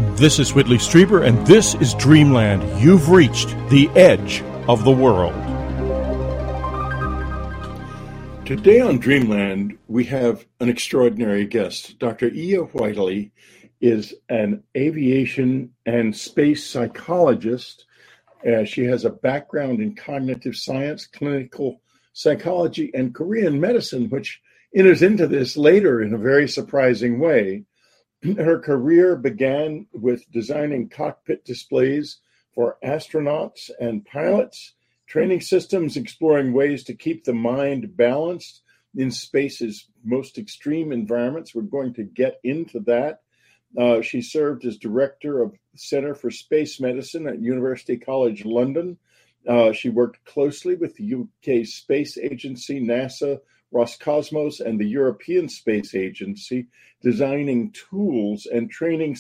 This is Whitley Strieber, and this is Dreamland. You've reached the edge of the world. Today on Dreamland, we have an extraordinary guest. Dr. Iya Whiteley is an aviation and space psychologist. She has a background in cognitive science, clinical psychology, and Korean medicine, which enters into this later in a very surprising way. Her career began with designing cockpit displays for astronauts and pilots, training systems exploring ways to keep the mind balanced in space's most extreme environments. We're going to get into that. She served as director of the Center for Space Medicine at University College London. She worked closely with the UK Space Agency, NASA, Roscosmos, and the European Space Agency, designing tools and training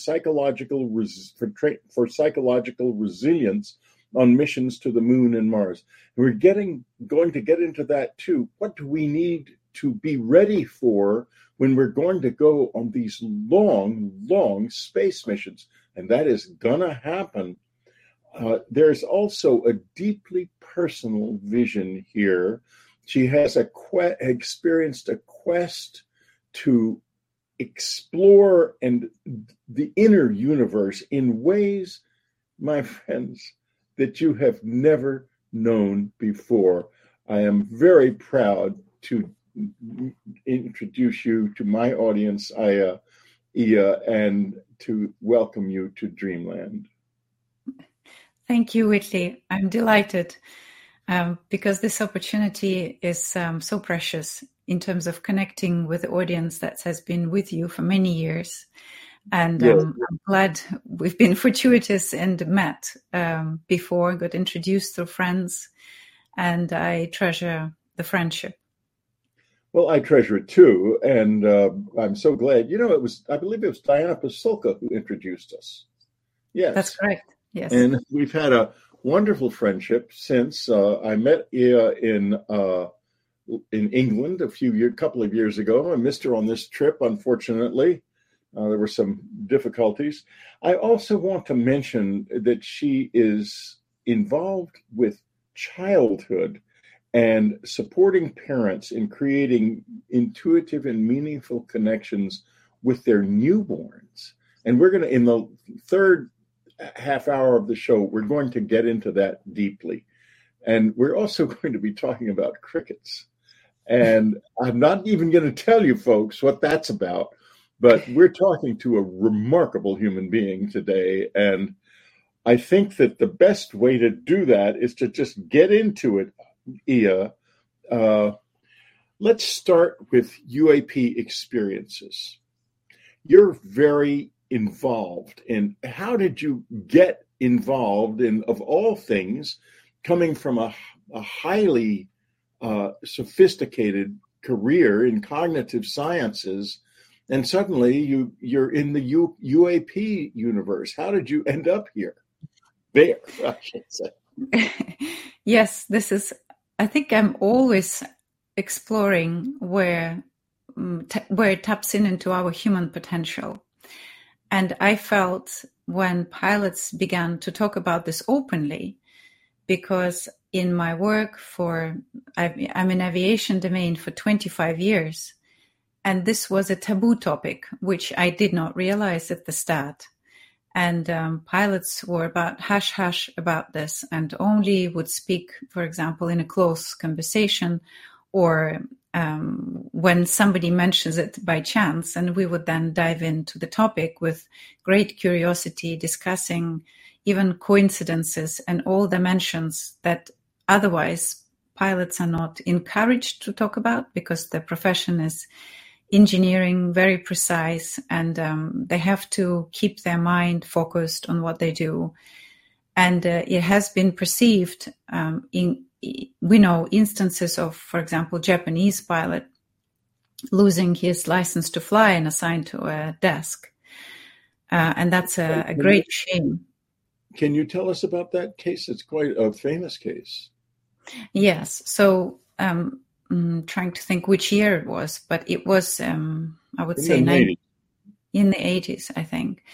for psychological resilience on missions to the moon and Mars. And we're going to get into that too. What do we need to be ready for when we're going to go on these long space missions? And that is gonna happen. There's also a deeply personal vision here. She has experienced a quest to explore and the inner universe in ways, my friends, that you have never known before. I am very proud to introduce you to my audience, Iya, and to welcome you to Dreamland. Thank you, Whitley. I'm delighted. Because this opportunity is so precious in terms of connecting with the audience that has been with you for many years. And yes. I'm glad we've been fortuitous and met before, got introduced through friends, and I treasure the friendship. Well, I treasure it too, and I'm so glad. I believe it was Diana Pasulka who introduced us. Yes. That's correct, yes. And we've had a wonderful friendship since I met Iya in England a couple of years ago. I missed her on this trip, unfortunately. There were some difficulties. I also want to mention that she is involved with childhood and supporting parents in creating intuitive and meaningful connections with their newborns. And we're going to, in the third half hour of the show, we're going to get into that deeply. And we're also going to be talking about crickets. And I'm not even going to tell you folks what that's about, but we're talking to a remarkable human being today. And I think that the best way to do that is to just get into it, Iya. Let's start with UAP experiences. You're very involved in. How did you get involved in, of all things, coming from a highly sophisticated career in cognitive sciences, and suddenly you're in the UAP universe? How did you end up here? There, I should say. Yes, I think I'm always exploring where it taps into our human potential. And I felt when pilots began to talk about this openly, because in my work I'm in aviation domain for 25 years, and this was a taboo topic, which I did not realize at the start. And pilots were about hush about this and only would speak, for example, in a close conversation or when somebody mentions it by chance, and we would then dive into the topic with great curiosity, discussing even coincidences and all dimensions that otherwise pilots are not encouraged to talk about, because the profession is engineering, very precise, and they have to keep their mind focused on what they do. And it has been perceived we know instances of, for example, Japanese pilot losing his license to fly and assigned to a desk. And that's a great shame. Can you tell us about that case? It's quite a famous case. Yes. So trying to think which year it was, but it was, I would say, in the 80s, I think.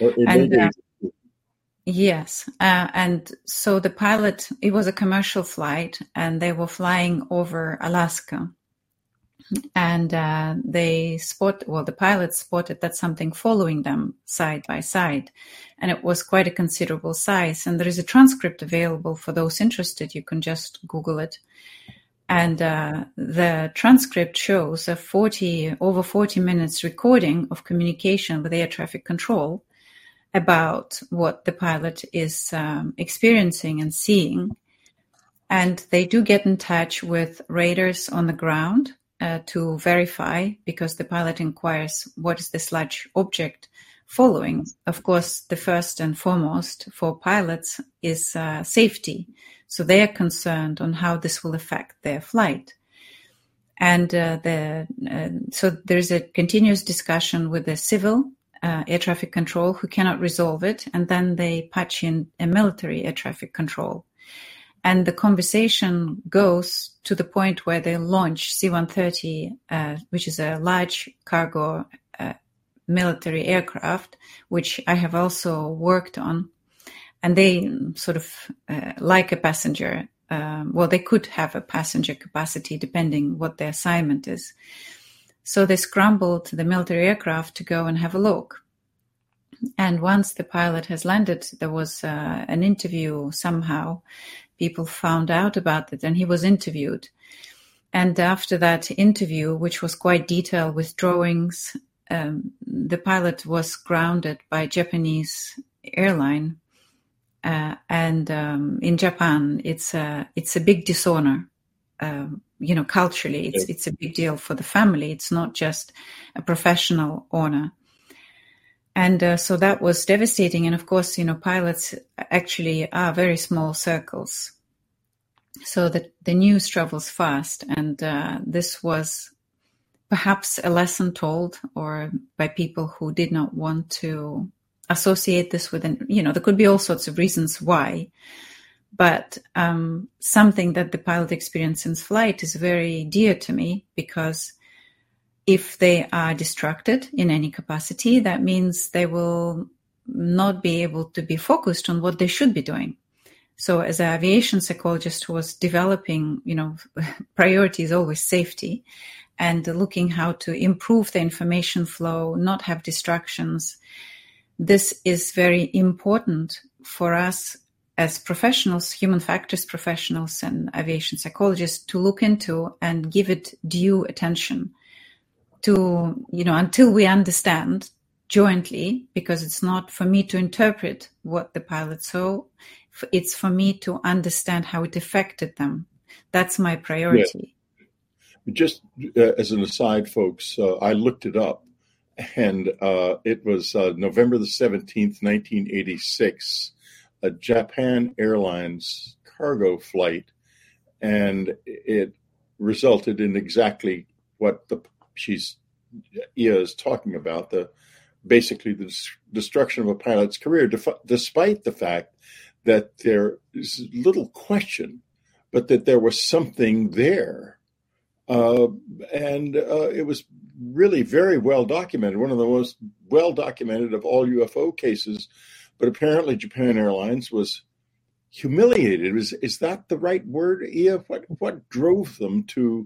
Or it And may be. yes, and so the pilot, it was a commercial flight, and they were flying over Alaska. And the pilot spotted that something following them side by side, and it was quite a considerable size. And there is a transcript available for those interested. You can just Google it. And the transcript shows over 40 minutes recording of communication with air traffic control about what the pilot is experiencing and seeing. And they do get in touch with radars on the ground to verify, because the pilot inquires, what is this large object following? Of course, the first and foremost for pilots is safety. So they are concerned on how this will affect their flight. And so there's a continuous discussion with the civil air traffic control, who cannot resolve it. And then they patch in a military air traffic control. And the conversation goes to the point where they launch C-130, which is a large cargo military aircraft, which I have also worked on. And they sort of like a passenger. They could have a passenger capacity depending what the assignment is. So they scrambled the military aircraft to go and have a look. And once the pilot has landed, there was an interview somehow. People found out about it, and he was interviewed. And after that interview, which was quite detailed with drawings, the pilot was grounded by a Japanese airline. And in Japan, it's a big dishonor. Culturally, it's a big deal for the family. It's not just a professional honor. And so that was devastating. And of course, pilots actually are very small circles. So that the news travels fast. And this was perhaps a lesson told, or by people who did not want to associate this with, there could be all sorts of reasons why. But something that the pilot experienced in flight is very dear to me, because if they are distracted in any capacity, that means they will not be able to be focused on what they should be doing. So as an aviation psychologist who was developing, priority is always safety, and looking how to improve the information flow, not have distractions. This is very important for us as professionals, human factors professionals and aviation psychologists, to look into and give it due attention to, until we understand jointly, because it's not for me to interpret what the pilot saw. It's for me to understand how it affected them. That's my priority. Yeah. Just as an aside, folks, I looked it up, and it was November the 17th, 1986, a Japan Airlines cargo flight, and it resulted in exactly what Ia is talking about, basically the destruction of a pilot's career, despite the fact that there is little question, but that there was something there. And it was really very well documented, one of the most well documented of all UFO cases. But apparently Japan Airlines was humiliated. Is that the right word, Ia? What drove them to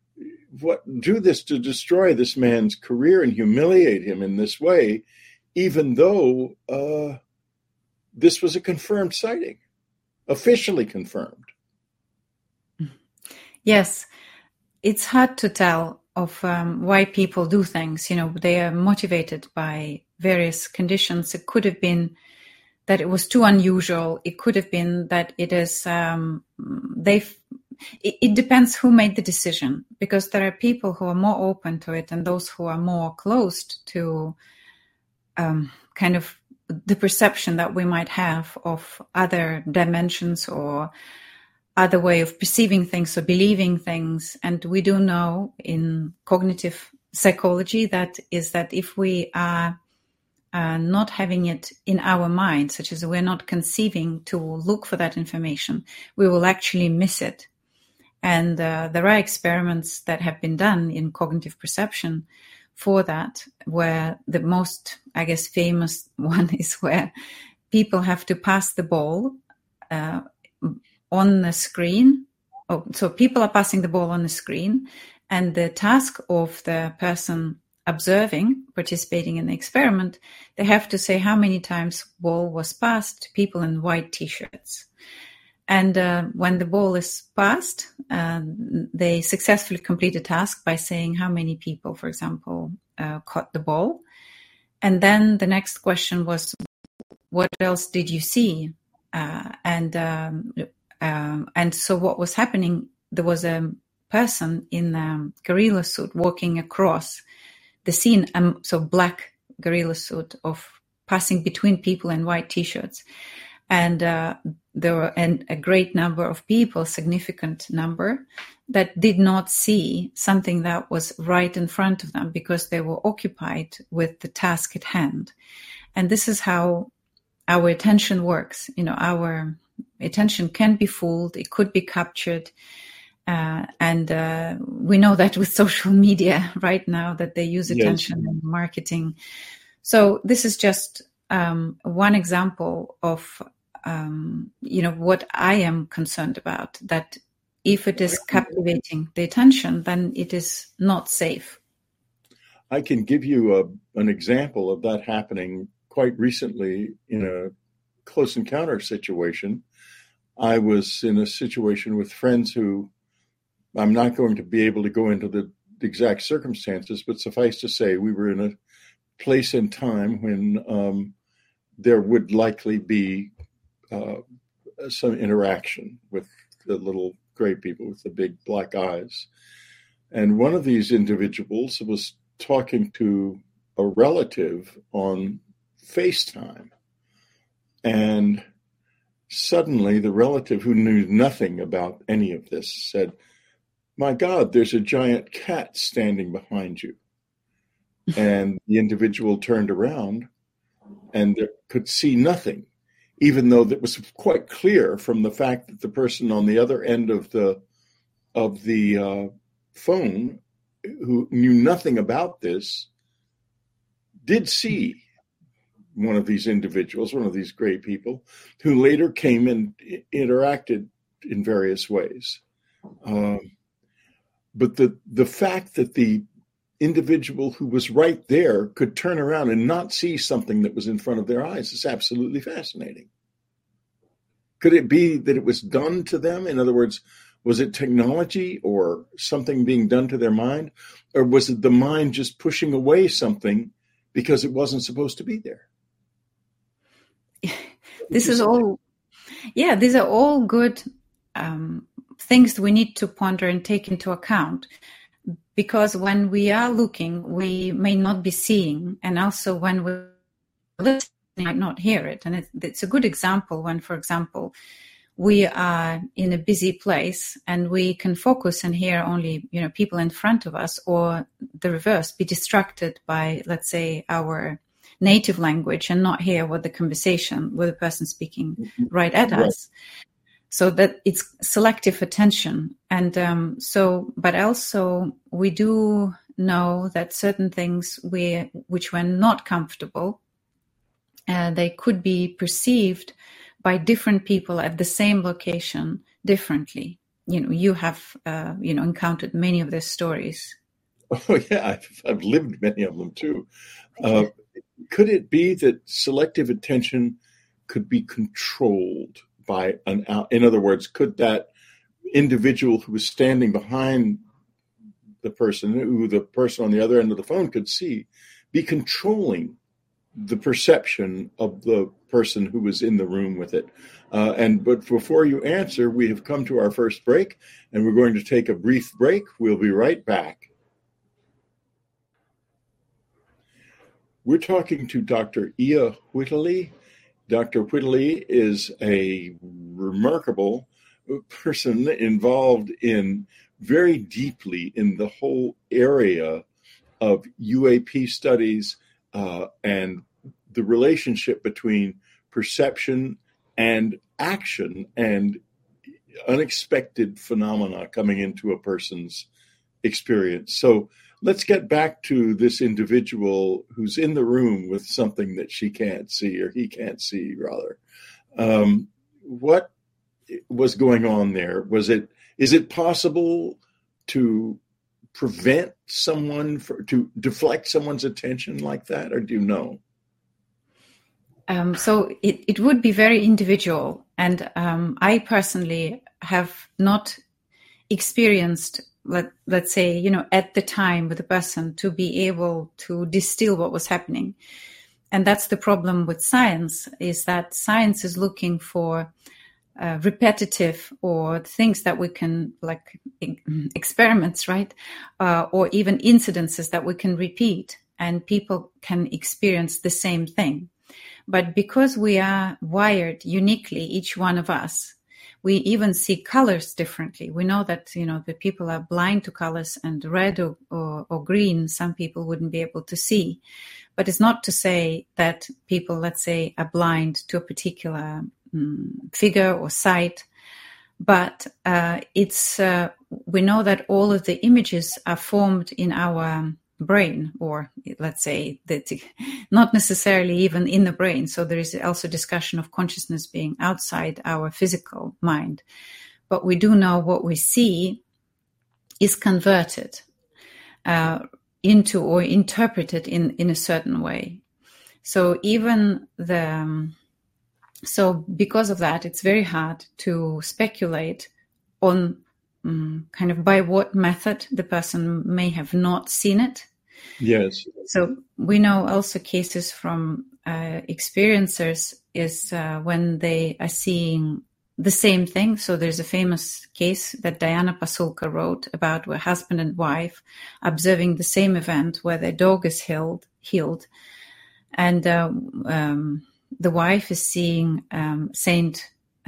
do this, to destroy this man's career and humiliate him in this way, even though this was a confirmed sighting, officially confirmed? Yes, it's hard to tell of why people do things. They are motivated by various conditions. It could have been that it was too unusual. It could have been that it is, it depends who made the decision, because there are people who are more open to it and those who are more closed to kind of the perception that we might have of other dimensions or other way of perceiving things or believing things. And we do know in cognitive psychology that if we are not having it in our mind, such as we're not conceiving to look for that information, we will actually miss it. And there are experiments that have been done in cognitive perception for that, where the most, I guess, famous one is where people have to pass the ball on the screen. Oh, so people are passing the ball on the screen, and the task of the person observing, participating in the experiment, they have to say how many times ball was passed to people in white t-shirts. And when the ball is passed, they successfully complete a task by saying how many people, for example, caught the ball. And then the next question was, what else did you see? And so what was happening, there was a person in a gorilla suit walking across the scene, so black gorilla suit, of passing between people in white t-shirts. And there were a great number of people, significant number, that did not see something that was right in front of them because they were occupied with the task at hand. And this is how our attention works. Our attention can be fooled, it could be captured. And we know that with social media right now, that they use attention in marketing. So this is just one example of what I am concerned about, that if it is captivating the attention, then it is not safe. I can give you an example of that happening quite recently in a close encounter situation. I was in a situation with friends who, I'm not going to be able to go into the exact circumstances, but suffice to say, we were in a place and time when there would likely be some interaction with the little gray people with the big black eyes. And one of these individuals was talking to a relative on FaceTime. And suddenly the relative, who knew nothing about any of this, said, "My God, there's a giant cat standing behind you." And the individual turned around and could see nothing, even though that was quite clear from the fact that the person on the other end of the phone, who knew nothing about this, did see one of these individuals, one of these gray people, who later came and interacted in various ways. But the fact that the individual who was right there could turn around and not see something that was in front of their eyes is absolutely fascinating. Could it be that it was done to them? In other words, was it technology or something being done to their mind? Or was it the mind just pushing away something because it wasn't supposed to be there? These are all good things we need to ponder and take into account. Because when we are looking, we may not be seeing. And also when we're listening, we might not hear it. And it's a good example when, for example, we are in a busy place and we can focus and hear only, people in front of us, or the reverse, be distracted by, let's say, our native language and not hear what the conversation with the person speaking right at us. So that it's selective attention. And but also we do know that certain things which were not comfortable, they could be perceived by different people at the same location differently. You have, encountered many of these stories. Oh, yeah, I've lived many of them too. Could it be that selective attention could be controlled by in other words, could that individual who was standing behind the person, who the person on the other end of the phone could see, be controlling the perception of the person who was in the room with it? But before you answer, we have come to our first break, and we're going to take a brief break. We'll be right back. We're talking to Dr. Ia Whittley. Dr. Whittley is a remarkable person involved very deeply in the whole area of UAP studies and the relationship between perception and action and unexpected phenomena coming into a person's experience. So let's get back to this individual who's in the room with something that she can't see, or he can't see, rather. What was going on there? Is it possible to prevent someone to deflect someone's attention like that, or do you know? So it would be very individual, and I personally have not experienced, let's say, at the time with the person to be able to distill what was happening. And that's the problem with science, is that science is looking for repetitive or things that we can, like experiments, right? Or even incidences that we can repeat and people can experience the same thing. But because we are wired uniquely, each one of us, we even see colors differently. We know that, the people are blind to colors, and red or green, some people wouldn't be able to see. But it's not to say that people, let's say, are blind to a particular figure or sight. But we know that all of the images are formed in our brain, or let's say that not necessarily even in the brain. So there is also discussion of consciousness being outside our physical mind. But we do know what we see is converted into or interpreted in a certain way. So so because of that, it's very hard to speculate on kind of by what method the person may have not seen it. Yes. So we know also cases from experiencers is when they are seeing the same thing. So there's a famous case that Diana Pasulka wrote about where husband and wife observing the same event where their dog is healed. And the wife is seeing Saint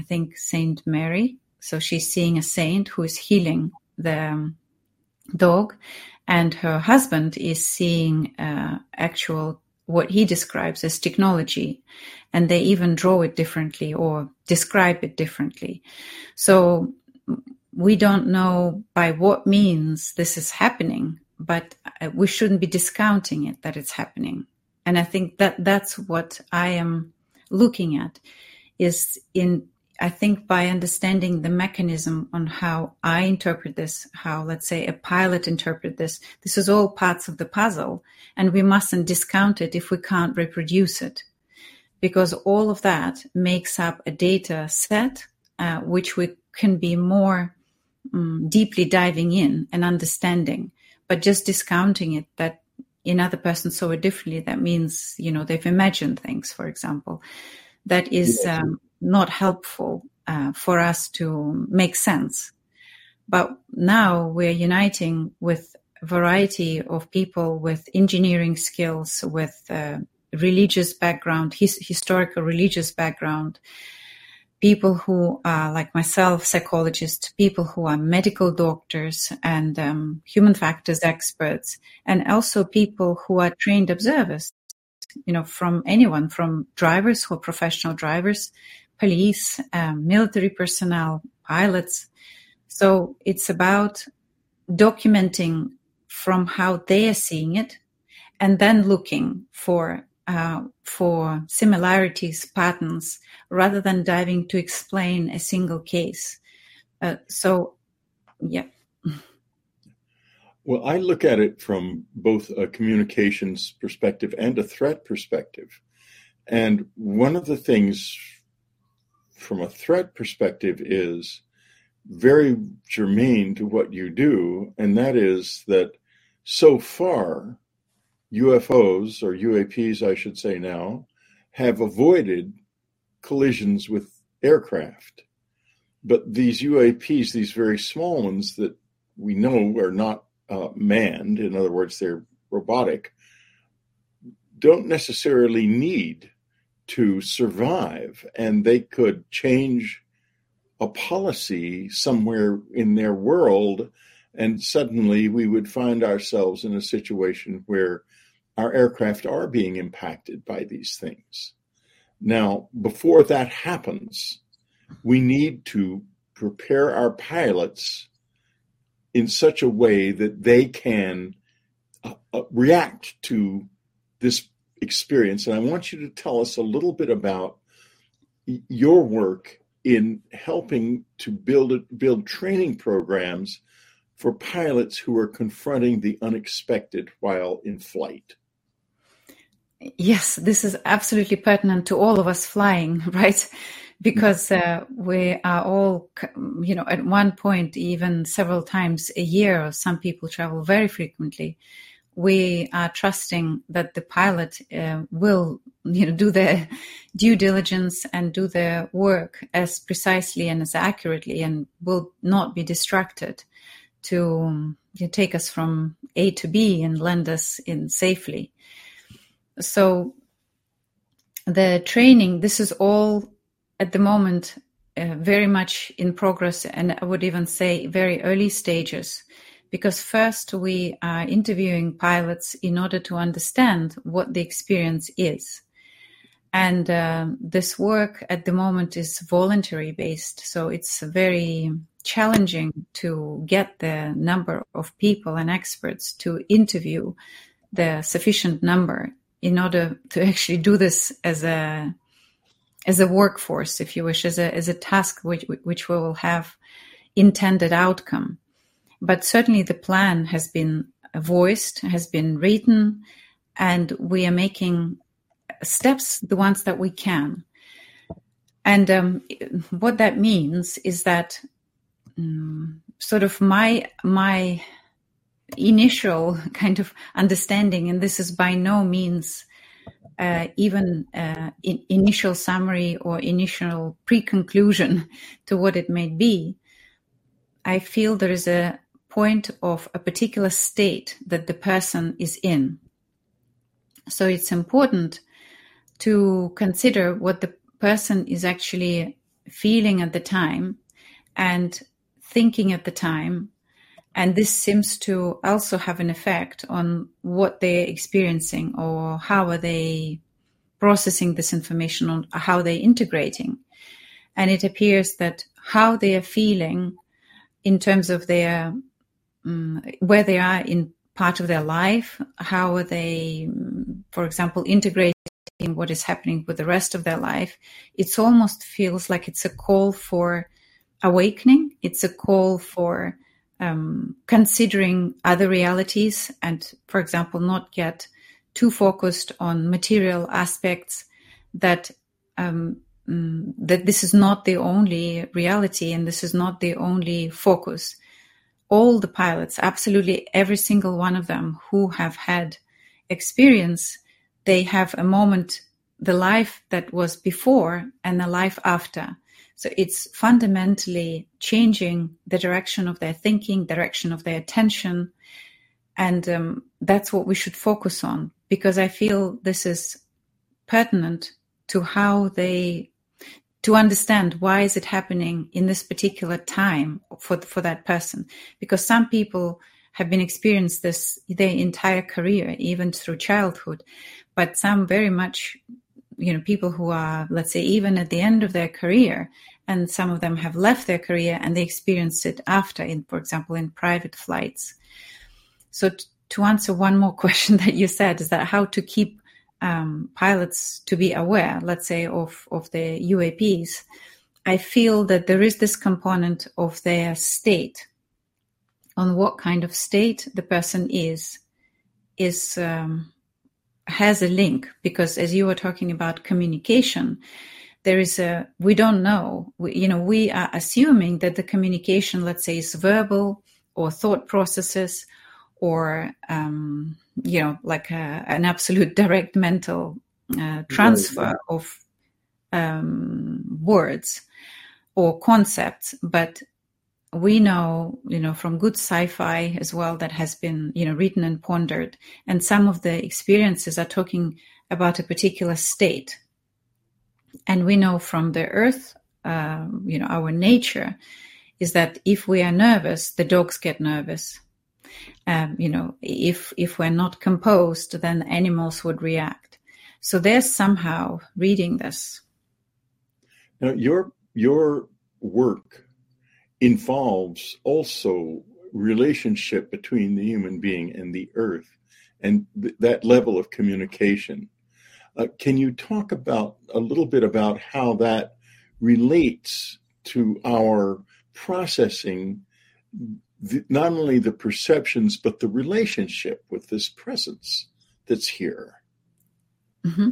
Mary. So she's seeing a saint who is healing the dog, and her husband is seeing actual what he describes as technology, and they even draw it differently or describe it differently. So we don't know by what means this is happening, but we shouldn't be discounting it that it's happening. And I think that's what I am looking at, is I think by understanding the mechanism on how I interpret this, how, let's say, a pilot interpret this is all parts of the puzzle, and we mustn't discount it if we can't reproduce it, because all of that makes up a data set which we can be more deeply diving in and understanding. But just discounting it, that another person saw it differently, that means, they've imagined things, for example, that is not helpful for us to make sense. But now we're uniting with a variety of people with engineering skills, with religious background, historical religious background, people who are like myself, psychologists, people who are medical doctors and human factors experts, and also people who are trained observers, from anyone, from drivers who are professional drivers, police, military personnel, pilots. So it's about documenting from how they are seeing it, and then looking for similarities, patterns, rather than diving to explain a single case. Yeah. Well, I look at it from both a communications perspective and a threat perspective. And one of the things from a threat perspective is very germane to what you do, and that is that so far, UFOs, or UAPs, I should say now, have avoided collisions with aircraft. But these UAPs, these very small ones that we know are not manned, in other words, they're robotic, don't necessarily need to survive, and they could change a policy somewhere in their world, and suddenly we would find ourselves in a situation where our aircraft are being impacted by these things. Now, before that happens, we need to prepare our pilots in such a way that they can react to this experience. And I want you to tell us a little bit about your work in helping to build training programs for pilots who are confronting the unexpected while in flight. Yes, this is absolutely pertinent to all of us flying, right? Because we are all, at one point, even several times a year, some people travel very frequently. We are trusting that the pilot will, do their due diligence and do their work as precisely and as accurately, and will not be distracted to take us from A to B and land us in safely. So the training, this is all at the moment very much in progress, and I would even say very early stages, because first we are interviewing pilots in order to understand what the experience is. And this work at the moment is voluntary based, so it's very challenging to get the number of people and experts to interview the sufficient number in order to actually do this as a workforce, if you wish, as a task which we will have intended outcome. But certainly the plan has been voiced, has been written, and we are making steps, the ones that we can. And what that means is that sort of my initial kind of understanding, and this is by no means even initial summary or initial pre-conclusion to what it may be, I feel there is a point of a particular state that the person is in. So it's important to consider what the person is actually feeling at the time and thinking at the time. And this seems to also have an effect on what they're experiencing, or how are they processing this information, or how they're integrating. And it appears that how they are feeling in terms of their where they are in part of their life, how are they, for example, integrating what is happening with the rest of their life, it almost feels like it's a call for awakening. It's a call for considering other realities and, for example, not get too focused on material aspects, that that this is not the only reality and this is not the only focus. All the pilots, absolutely every single one of them who have had experience, they have a moment, the life that was before and the life after. So it's fundamentally changing the direction of their thinking, direction of their attention. And that's what we should focus on, because I feel this is pertinent to how to understand why is it happening in this particular time for that person. Because some people have been experienced this their entire career, even through childhood, but some very much, people who are, let's say, even at the end of their career, and some of them have left their career and they experience it after, for example, in private flights. So to answer one more question that you said, is that how to keep pilots to be aware, let's say, of the UAPs. I feel that there is this component of their state, on what kind of state the person is has a link, because as you were talking about communication, we don't know, we are assuming that the communication, let's say, is verbal or thought processes, or like an absolute direct mental transfer of words or concepts. But we know, from good sci-fi as well, that has been, written and pondered, and some of the experiences are talking about a particular state. And we know from the earth, our nature is that if we are nervous, the dogs get nervous. If we're not composed, then animals would react. So they're somehow reading this. Now, your work involves also relationship between the human being and the earth. and that level of communication. Can you talk about a little bit about how that relates to our processing not only the perceptions, but the relationship with this presence that's here? Mm-hmm.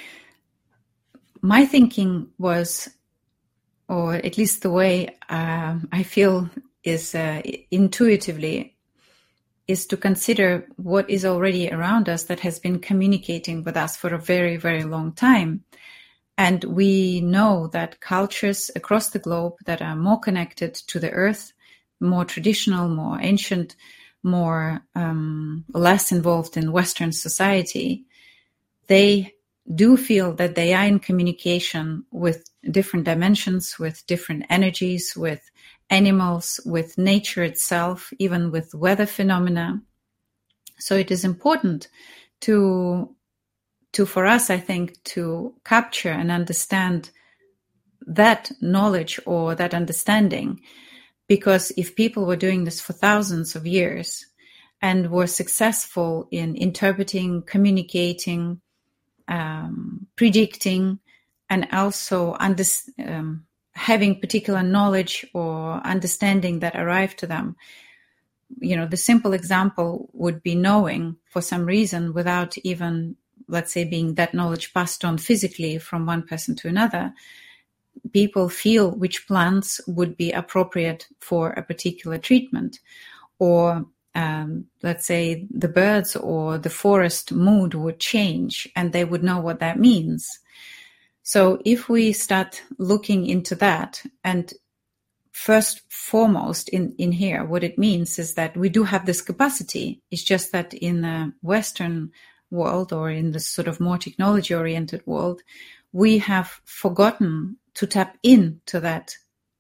My thinking was, or at least the way I feel is intuitively, is to consider what is already around us that has been communicating with us for a very, very long time. And we know that cultures across the globe that are more connected to the earth, more traditional, more ancient, more less involved in Western society, they do feel that they are in communication with different dimensions, with different energies, with animals, with nature itself, even with weather phenomena. So it is important to for us, I think, to capture and understand that knowledge or that understanding. Because if people were doing this for thousands of years and were successful in interpreting, communicating, predicting, and also having particular knowledge or understanding that arrived to them, the simple example would be knowing for some reason without even, let's say, being that knowledge passed on physically from one person to another. People feel which plants would be appropriate for a particular treatment, or let's say the birds or the forest mood would change and they would know what that means. So if we start looking into that, and first foremost in here, what it means is that we do have this capacity. It's just that in the Western world, or in the sort of more technology-oriented world, we have forgotten to tap into that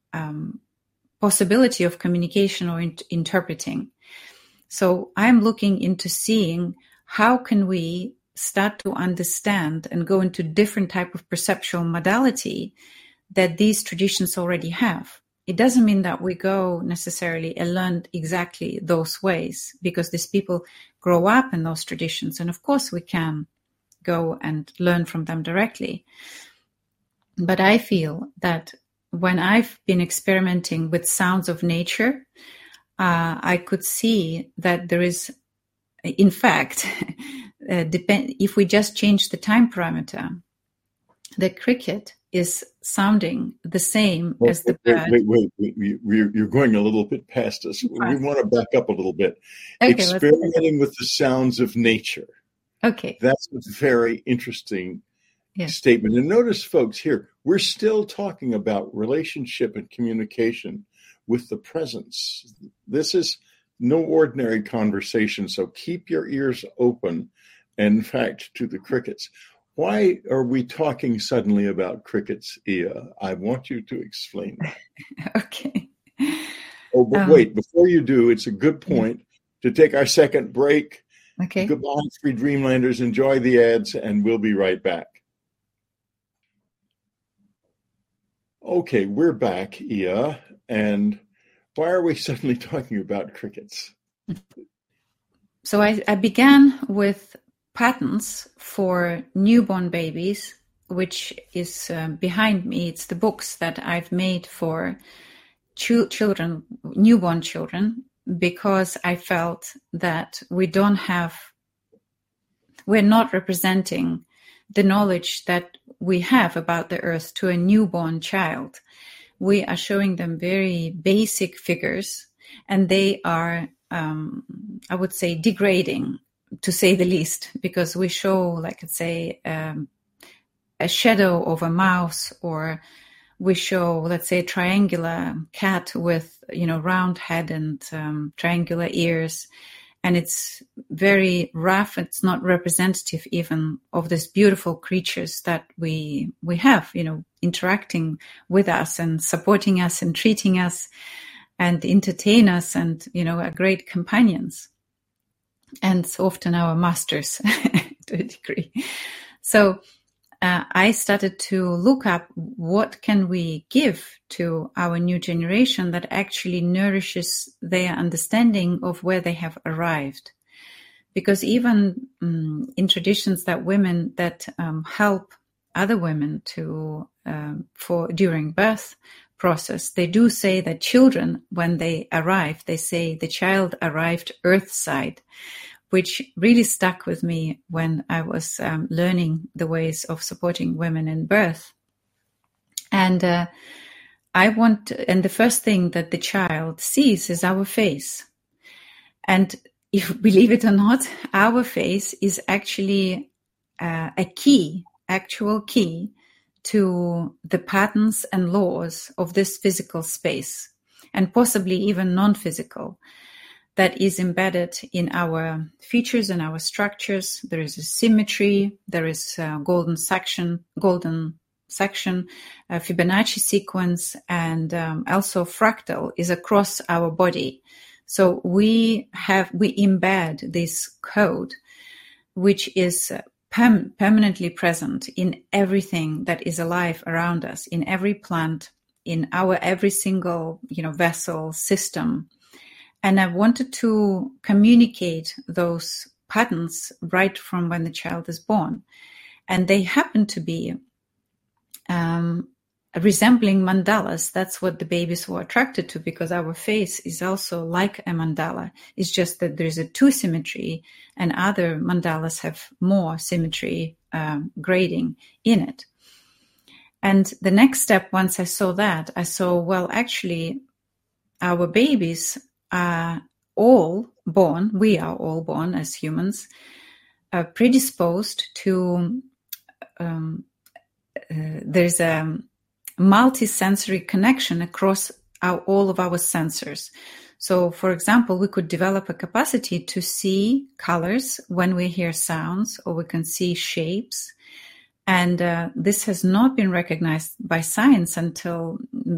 possibility of communication or interpreting. So I'm looking into seeing how can we start to understand and go into different type of perceptual modality that these traditions already have. It doesn't mean that we go necessarily and learn exactly those ways, because these people grow up in those traditions. And of course we can go and learn from them directly. But I feel that when I've been experimenting with sounds of nature, I could see that there is, in fact, if we just change the time parameter, the cricket is sounding the same as the bird. Wait. You're going a little bit past us. We want to back up a little bit. Okay, experimenting with the sounds of nature. Okay. That's a very interesting statement. And notice, folks, here, we're still talking about relationship and communication with the presence. This is no ordinary conversation, so keep your ears open, in fact, to the crickets. Why are we talking suddenly about crickets, Ia? I want you to explain that. Okay. Oh, but wait, before you do, it's a good point to take our second break. Okay. Goodbye, Three Dreamlanders. Enjoy the ads, and we'll be right back. Okay, we're back, Ia. And why are we suddenly talking about crickets? So I began with patents for newborn babies, which is behind me. It's the books that I've made for children, newborn children, because I felt that we're not representing the knowledge that we have about the earth to a newborn child. We are showing them very basic figures, and they are, I would say, degrading, to say the least, because we show, like, let's say, a shadow of a mouse, or we show, let's say, a triangular cat with, round head and triangular ears. And it's very rough. It's not representative even of these beautiful creatures that we have, interacting with us and supporting us and treating us and entertain us and, are great companions. And often our masters to a degree. So I started to look up what can we give to our new generation that actually nourishes their understanding of where they have arrived. because even in traditions that women that help other women to for during birth process, they do say that children, when they arrive, they say the child arrived earthside, which really stuck with me when I was learning the ways of supporting women in birth. And and the first thing that the child sees is our face. And if you believe it or not, our face is actually a key, actual key to the patterns and laws of this physical space, and possibly even non-physical, that is embedded in our features and our structures. There is a symmetry, there is a golden section, Fibonacci sequence, and also fractal is across our body. So we embed this code, which is permanently present in everything that is alive around us, in every plant, in our every single vessel system. And I wanted to communicate those patterns right from when the child is born. And they happen to be resembling mandalas. That's what the babies were attracted to, because our face is also like a mandala. It's just that there's a two symmetry, and other mandalas have more symmetry grading in it. And the next step, once I saw that, I saw, well, actually, our babies are all born, we are all born as humans, predisposed to, there's a multi-sensory connection across all of our sensors. So, for example, we could develop a capacity to see colors when we hear sounds, or we can see shapes. And this has not been recognized by science until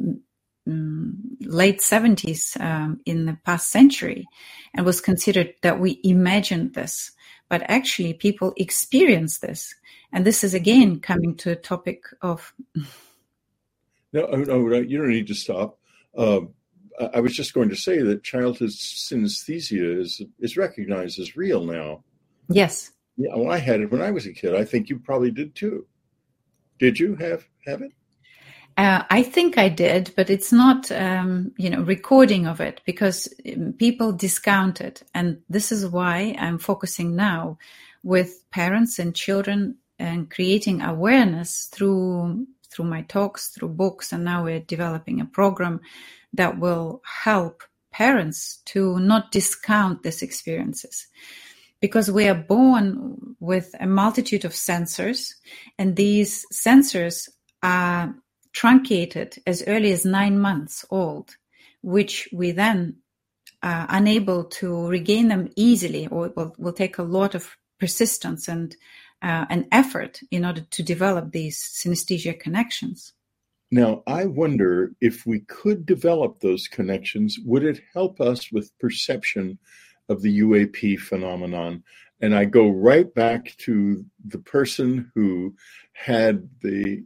late 70s in the past century, and was considered that we imagined this. But actually, people experience this. And this is, again, coming to a topic of... No, you don't need to stop. I was just going to say that childhood synesthesia is recognized as real now. Yes. Yeah, well, I had it when I was a kid. I think you probably did too. Did you have it? I think I did, but it's not, recording of it, because people discount it. And this is why I'm focusing now with parents and children and creating awareness through my talks, through books. And now we're developing a program that will help parents to not discount these experiences. Because we are born with a multitude of sensors, and these sensors are truncated as early as 9 months old, which we then are unable to regain them easily, or will take a lot of persistence and effort in order to develop these synesthesia connections. Now, I wonder if we could develop those connections, would it help us with perception of the UAP phenomenon? And I go right back to the person who had the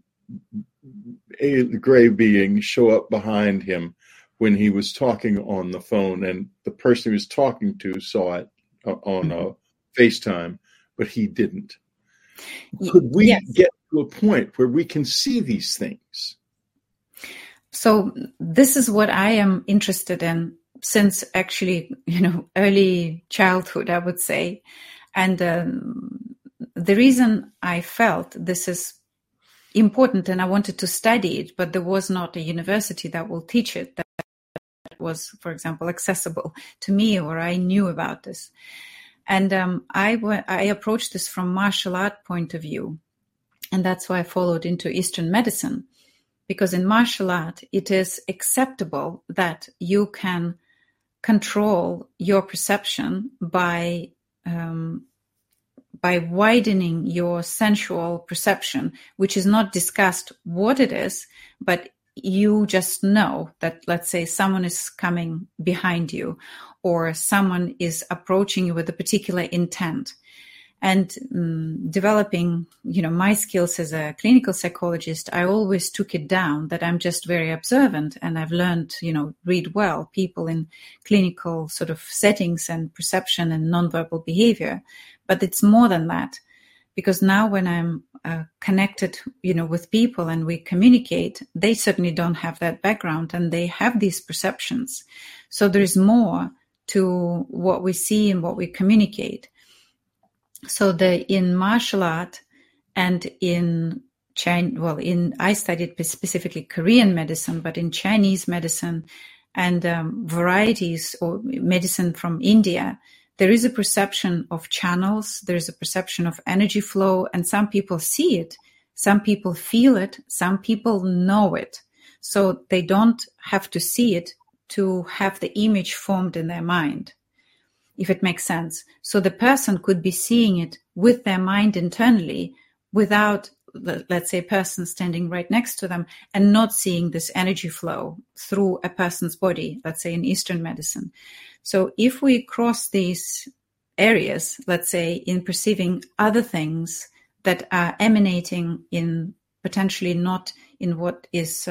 gray being show up behind him when he was talking on the phone, and the person he was talking to saw it on FaceTime, but he didn't. Could we get to a point where we can see these things? So this is what I am interested in since actually, early childhood, I would say. And the reason I felt this is important and I wanted to study it, but there was not a university that will teach it that was, for example, accessible to me, or I knew about this. And I approached this from martial art point of view. And that's why I followed into Eastern medicine, because in martial art, it is acceptable that you can control your perception by widening your sensual perception, which is not discussed what it is, but you just know that, let's say, someone is coming behind you or someone is approaching you with a particular intent. And developing, my skills as a clinical psychologist, I always took it down that I'm just very observant, and I've learned, read well people in clinical sort of settings and perception and nonverbal behavior. But it's more than that, because now when I'm connected, with people and we communicate, they certainly don't have that background and they have these perceptions. So there is more to what we see and what we communicate. So in martial art and in I studied specifically Korean medicine, but in Chinese medicine and varieties or medicine from India, there is a perception of channels, there is a perception of energy flow, and some people see it, some people feel it, some people know it. So they don't have to see it to have the image formed in their mind, if it makes sense. So the person could be seeing it with their mind internally without, let's say, a person standing right next to them and not seeing this energy flow through a person's body, let's say in Eastern medicine. So if we cross these areas, let's say in perceiving other things that are emanating in potentially not in what is,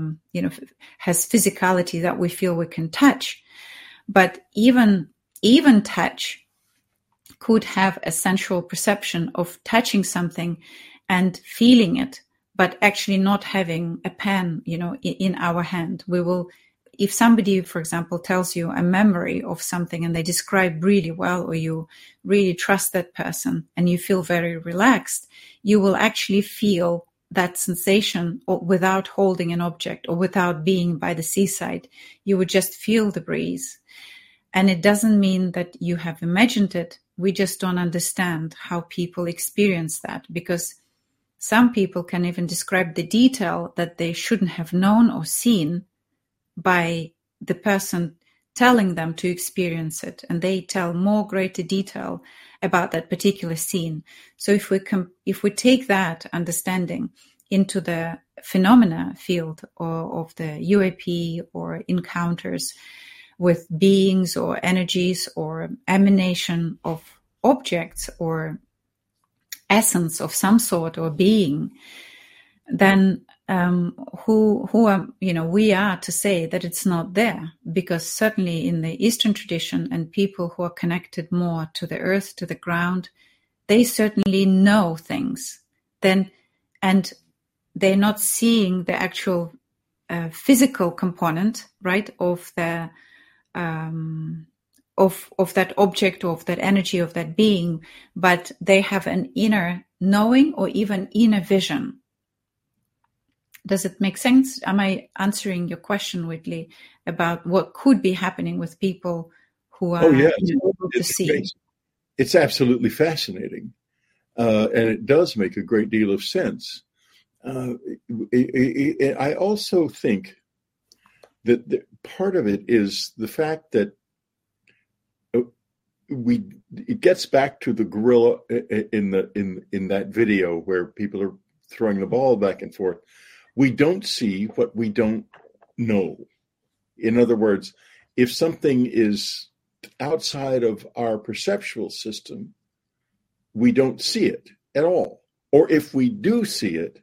has physicality that we feel we can touch, but even touch could have a sensual perception of touching something and feeling it, but actually not having a pen, in our hand. We will, if somebody, for example, tells you a memory of something and they describe really well, or you really trust that person and you feel very relaxed, you will actually feel that sensation without holding an object or without being by the seaside. You would just feel the breeze. And it doesn't mean that you have imagined it. We just don't understand how people experience that, because some people can even describe the detail that they shouldn't have known or seen by the person telling them to experience it. And they tell more greater detail about that particular scene. So if we take that understanding into the phenomena field of the UAP or encounters with beings or energies or emanation of objects or essence of some sort or being, then who are, we are to say that it's not there? Because certainly in the Eastern tradition and people who are connected more to the earth, to the ground, they certainly know things. And they're not seeing the actual physical component, right, of the of that object, of that energy, of that being, but they have an inner knowing or even inner vision. Does it make sense? Am I answering your question, Whitley, about what could be happening with people who are able to see? It's absolutely fascinating, and it does make a great deal of sense. I also think that part of it is the fact that it gets back to the gorilla in that video where people are throwing the ball back and forth. We don't see what we don't know. In other words, if something is outside of our perceptual system, we don't see it at all. Or if we do see it,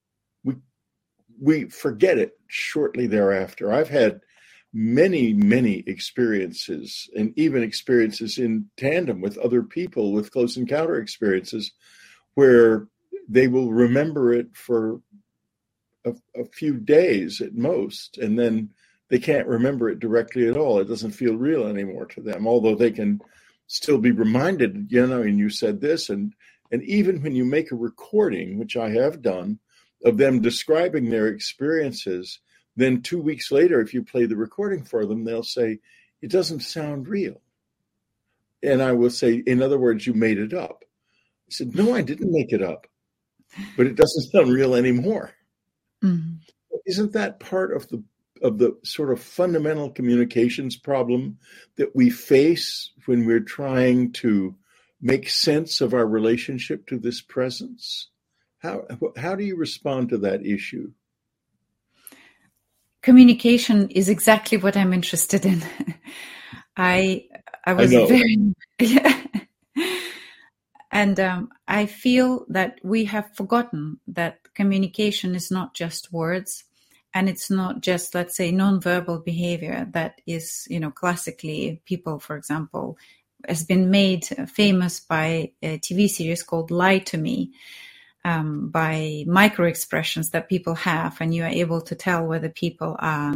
we forget it shortly thereafter. I've had many, many experiences, and even experiences in tandem with other people with close encounter experiences, where they will remember it for a few days at most, and then they can't remember it directly at all. It doesn't feel real anymore to them, although they can still be reminded, and you said this, and even when you make a recording, which I have done, of them describing their experiences, then 2 weeks later, if you play the recording for them, they'll say, it doesn't sound real. And I will say, in other words, you made it up. I said, no, I didn't make it up, but it doesn't sound real anymore. Mm-hmm. Isn't that part of the sort of fundamental communications problem that we face when we're trying to make sense of our relationship to this presence? How do you respond to that issue? Communication is exactly what I'm interested in. I was very And I feel that we have forgotten that communication is not just words, and it's not just, let's say, nonverbal behavior that is, classically people, for example, has been made famous by a TV series called Lie to Me, by micro expressions that people have, and you are able to tell whether people are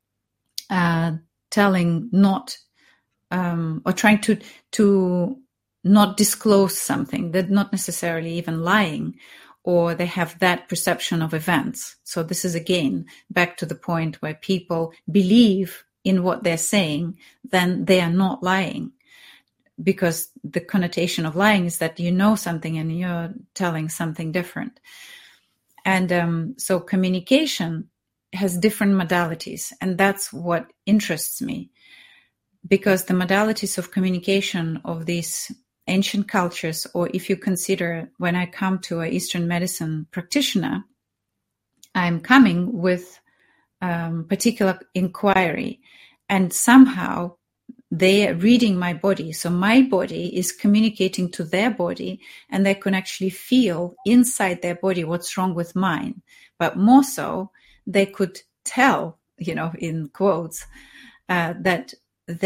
telling not or trying to not disclose something. They're not necessarily even lying, or they have that perception of events. So this is again back to the point where people believe in what they're saying, then they are not lying. Because the connotation of lying is that you know something and you're telling something different. And so communication has different modalities, and that's what interests me. Because the modalities of communication of these ancient cultures, or if you consider when I come to an Eastern medicine practitioner, I'm coming with particular inquiry, and somehow they are reading my body. So my body is communicating to their body, and they can actually feel inside their body what's wrong with mine. But more so, they could tell, in quotes, that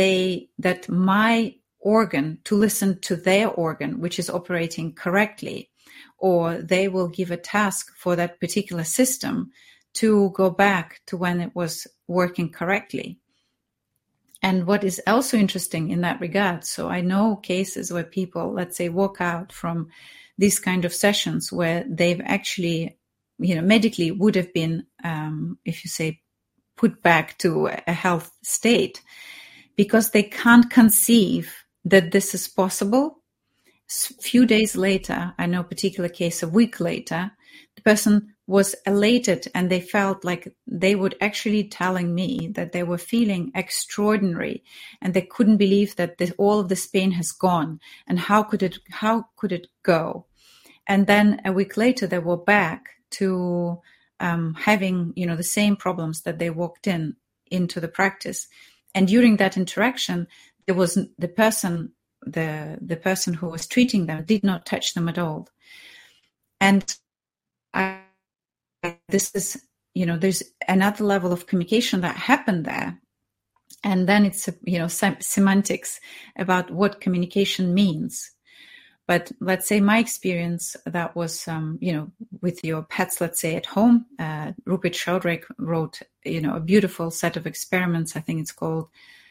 my organ, to listen to their organ, which is operating correctly, or they will give a task for that particular system to go back to when it was working correctly. And what is also interesting in that regard, so I know cases where people, let's say, walk out from these kind of sessions where they've actually, medically would have been, if you say, put back to a health state, because they can't conceive that this is possible. A few days later, I know a particular case, a week later, the person was elated, and they felt like they would actually telling me that they were feeling extraordinary, and they couldn't believe that all of this pain has gone, and how could it go? And then a week later, they were back to having the same problems that they walked into the practice. And during that interaction, there was the person who was treating them did not touch them at all. And this is, there's another level of communication that happened there. And then it's, semantics about what communication means. But let's say my experience, that was, with your pets, let's say at home, Rupert Sheldrake wrote, a beautiful set of experiments. I think it's called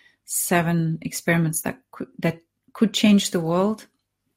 7 experiments that could change the world.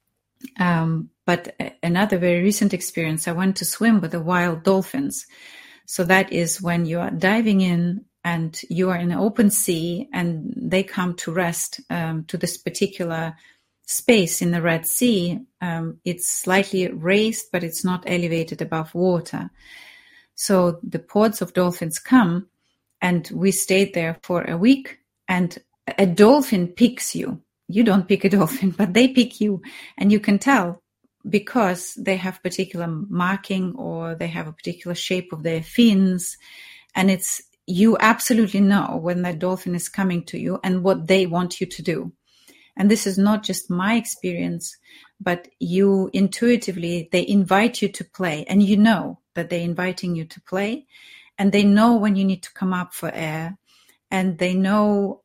But another very recent experience, I went to swim with the wild dolphins. So that is when you are diving in and you are in an open sea, and they come to rest to this particular space in the Red Sea. It's slightly raised, but it's not elevated above water. So the pods of dolphins come, and we stayed there for a week, and a dolphin picks you. You don't pick a dolphin, but they pick you, and you can tell because they have particular marking, or they have a particular shape of their fins, and you absolutely know when that dolphin is coming to you and what they want you to do. And this is not just my experience, but you intuitively, they invite you to play, and you know that they're inviting you to play, and they know when you need to come up for air, and they know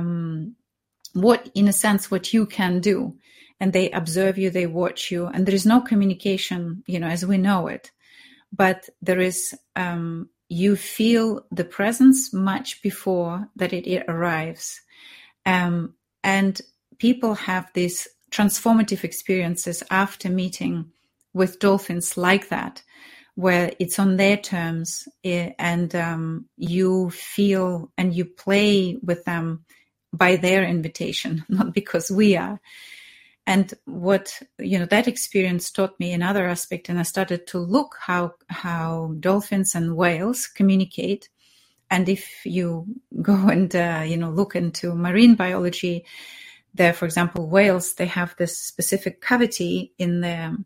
what you can do. And they observe you, they watch you, and there is no communication, as we know it. But there is, you feel the presence much before that it arrives. And people have these transformative experiences after meeting with dolphins like that, where it's on their terms, and you feel and you play with them by their invitation, not because we are. And what, that experience taught me another aspect, and I started to look how dolphins and whales communicate. And if you go and, look into marine biology, there, for example, whales, they have this specific cavity in their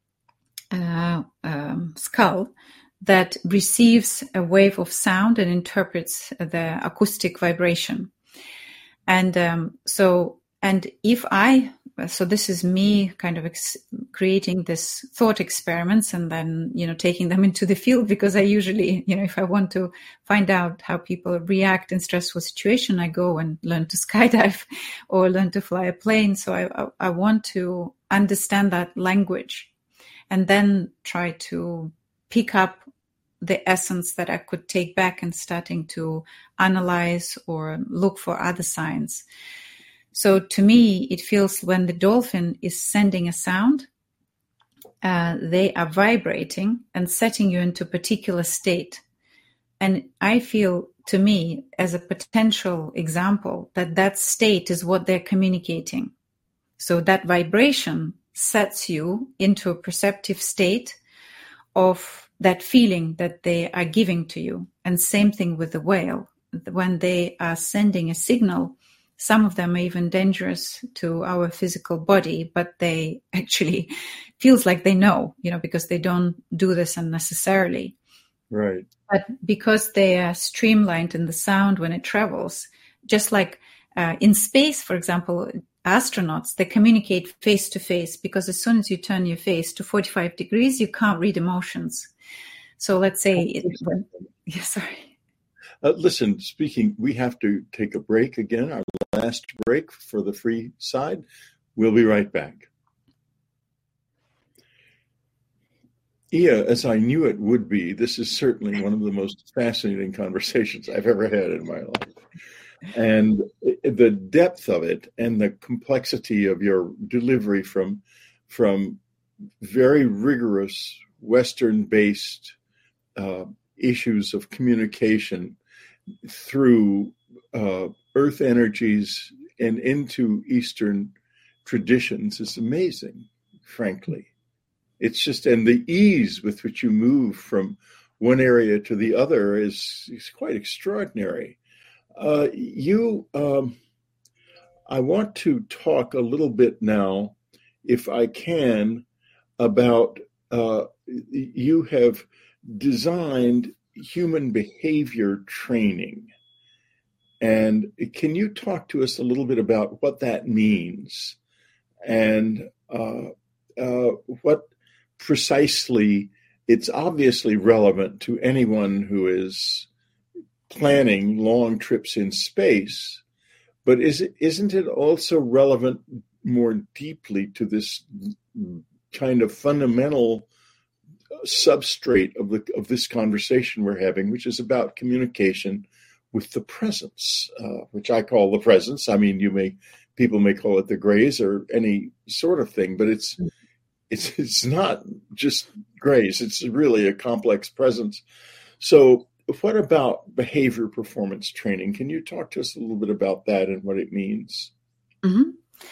skull that receives a wave of sound and interprets the acoustic vibration. And and if I so this is me kind of creating this thought experiments and then, taking them into the field, because I usually, if I want to find out how people react in stressful situation, I go and learn to skydive or learn to fly a plane. So I want to understand that language and then try to pick up the essence that I could take back and starting to analyze or look for other signs. So to me, it feels when the dolphin is sending a sound, they are vibrating and setting you into a particular state. And I feel, to me, as a potential example, that state is what they're communicating. So that vibration sets you into a perceptive state of that feeling that they are giving to you. And same thing with the whale. When they are sending a signal, some of them are even dangerous to our physical body, but they actually feels like they know, because they don't do this unnecessarily. Right. But because they are streamlined in the sound when it travels, just like in space, for example, astronauts, they communicate face to face, because as soon as you turn your face to 45 degrees, you can't read emotions. So let's say, sorry. Listen, we have to take a break again, our last break for the free side. We'll be right back. Iya, as I knew it would be, this is certainly one of the most fascinating conversations I've ever had in my life. And the depth of it and the complexity of your delivery from very rigorous Western-based issues of communication through earth energies and into Eastern traditions is amazing, frankly. It's just, and the ease with which you move from one area to the other is quite extraordinary. I want to talk a little bit now, if I can, about you have designed human behavior training. And can you talk to us a little bit about what that means and what precisely, it's obviously relevant to anyone who is planning long trips in space, but isn't it also relevant more deeply to this kind of fundamental substrate of this conversation we're having, which is about communication with the presence, which I call the presence. I mean, people may call it the grays or any sort of thing, but it's not just grays. It's really a complex presence. So what about behavior performance training? Can you talk to us a little bit about that and what it means? Mm-hmm.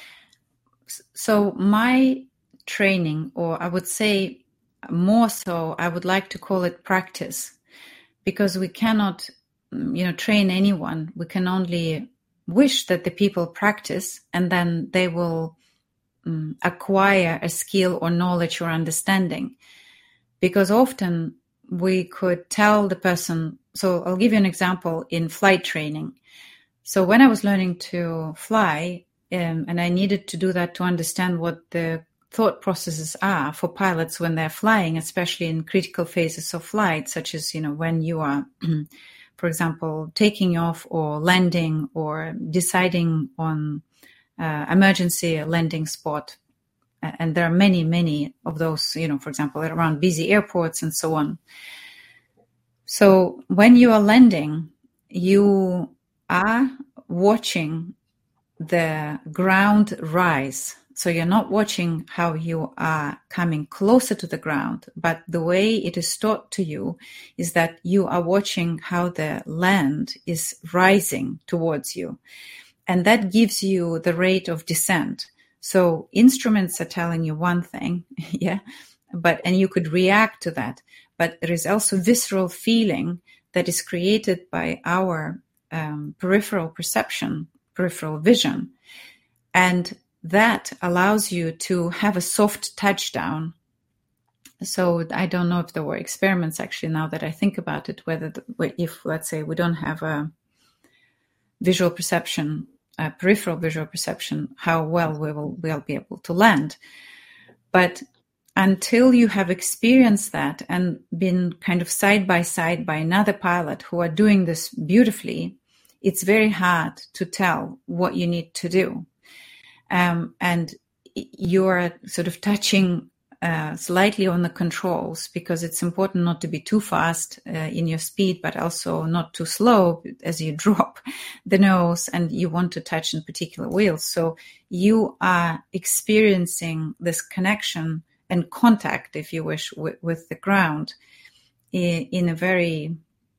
So my training, or I would say more so, I would like to call it practice, because we cannot, train anyone. We can only wish that the people practice and then they will acquire a skill or knowledge or understanding. Because often we could tell the person, so I'll give you an example in flight training. So when I was learning to fly, and I needed to do that to understand what the thought processes are for pilots when they're flying, especially in critical phases of flight, such as, when you are, for example, taking off or landing or deciding on emergency landing spot. And there are many, many of those, for example, around busy airports and so on. So when you are landing, you are watching the ground rise. So you're not watching how you are coming closer to the ground, but the way it is taught to you is that you are watching how the land is rising towards you. And that gives you the rate of descent. So instruments are telling you one thing, and you could react to that. But there is also visceral feeling that is created by our peripheral perception, peripheral vision. And that allows you to have a soft touchdown. So I don't know if there were experiments actually, now that I think about it, if, let's say, we don't have a visual perception peripheral visual perception, how well we'll be able to land. But until you have experienced that and been kind of side by side by another pilot who are doing this beautifully, it's very hard to tell what you need to do. And you are sort of touching slightly on the controls, because it's important not to be too fast in your speed, but also not too slow as you drop the nose and you want to touch in particular wheels. So you are experiencing this connection and contact, if you wish, with the ground in a very,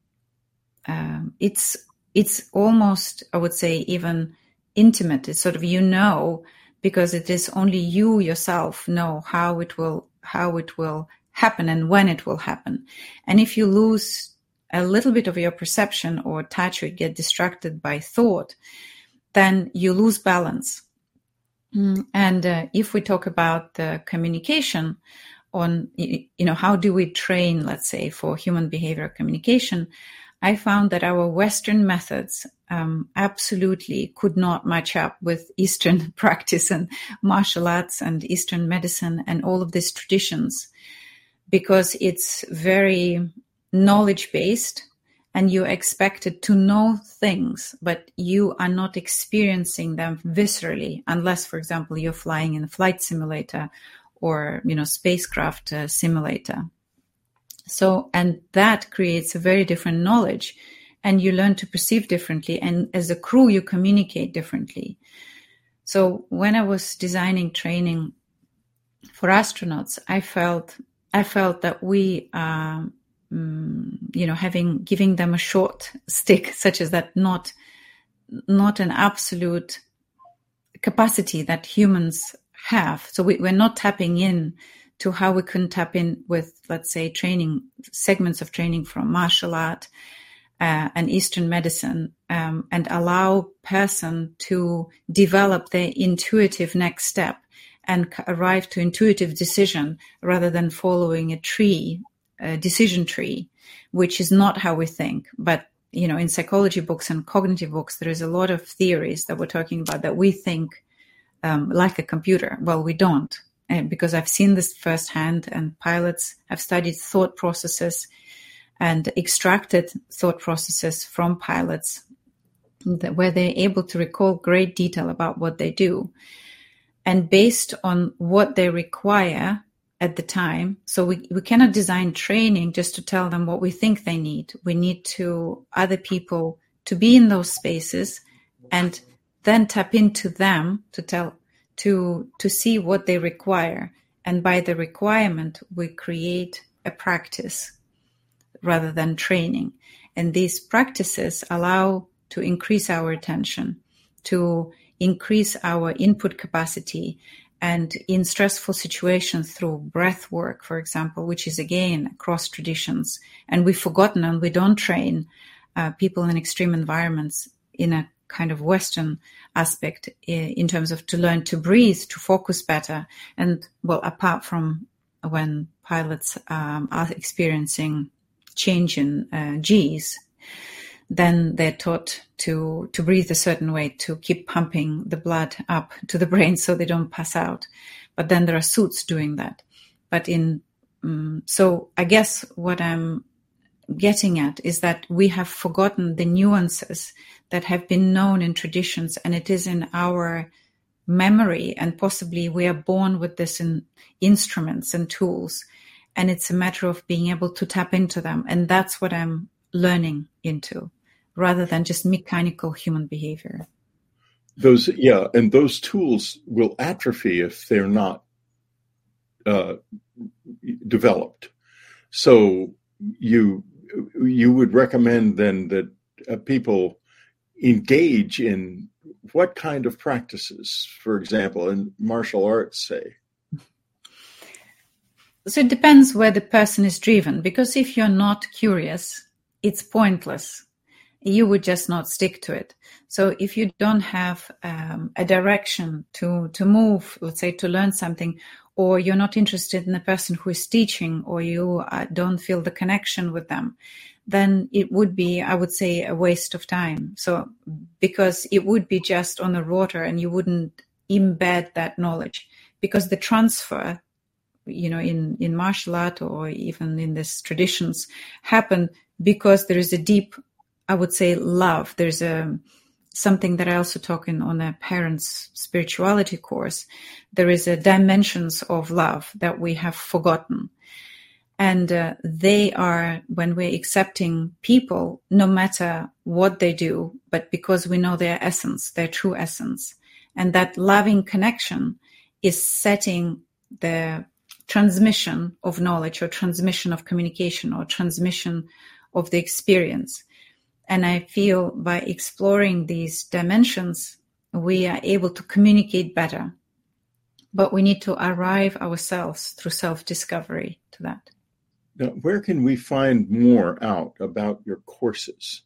it's almost, I would say, even intimate. It's sort of, because it is only you yourself know how it will happen and when it will happen. And if you lose a little bit of your perception or touch or get distracted by thought, then you lose balance. And if we talk about the communication on, how do we train, let's say, for human behavioral communication, I found that our Western methods absolutely could not match up with Eastern practice and martial arts and Eastern medicine and all of these traditions, because it's very knowledge-based and you're expected to know things, but you are not experiencing them viscerally unless, for example, you're flying in a flight simulator or, spacecraft simulator. So, and that creates a very different knowledge, and you learn to perceive differently. And as a crew, you communicate differently. So when I was designing training for astronauts, I felt that we are, giving them a short stick, such as that, not an absolute capacity that humans have. So we're not tapping in to how we can tap in with, let's say, segments of training from martial art and Eastern medicine, and allow person to develop their intuitive next step and arrive to intuitive decision rather than following a decision tree, which is not how we think. But, in psychology books and cognitive books, there is a lot of theories that we're talking about that we think like a computer. Well, we don't. Because I've seen this firsthand, and pilots have studied thought processes and extracted thought processes from pilots where they're able to recall great detail about what they do. And based on what they require at the time, so we cannot design training just to tell them what we think they need. We need other people to be in those spaces and then tap into them to see what they require. And by the requirement, we create a practice rather than training. And these practices allow to increase our attention, to increase our input capacity, and in stressful situations through breath work, for example, which is again across traditions. And we've forgotten, and we don't train people in extreme environments in a kind of Western aspect in terms of to learn to breathe, to focus better. And well, apart from when pilots are experiencing change in Gs, then they're taught to breathe a certain way, to keep pumping the blood up to the brain so they don't pass out. But then there are suits doing that. But so I guess what I'm getting at is that we have forgotten the nuances that have been known in traditions, and it is in our memory, and possibly we are born with this in instruments and tools, and it's a matter of being able to tap into them. And that's what I'm learning into, rather than just mechanical human behavior. And those tools will atrophy if they're not developed. So you would recommend then that people engage in what kind of practices, for example, in martial arts, say? So it depends where the person is driven, because if you're not curious, it's pointless. You would just not stick to it. So if you don't have a direction to move, let's say to learn something, or you're not interested in the person who is teaching, or you don't feel the connection with them, then it would be, I would say, a waste of time. So because it would be just on the rotor and you wouldn't embed that knowledge, because the transfer, in martial art or even in these traditions happen because there is a deep, I would say, love. There's something that I also talk on a parents' spirituality course. There is a dimensions of love that we have forgotten. And they are, when we're accepting people, no matter what they do, but because we know their essence, their true essence. And that loving connection is setting the transmission of knowledge or transmission of communication or transmission of the experience. And I feel by exploring these dimensions, we are able to communicate better. But we need to arrive ourselves through self-discovery to that. Now, where can we find more out about your courses?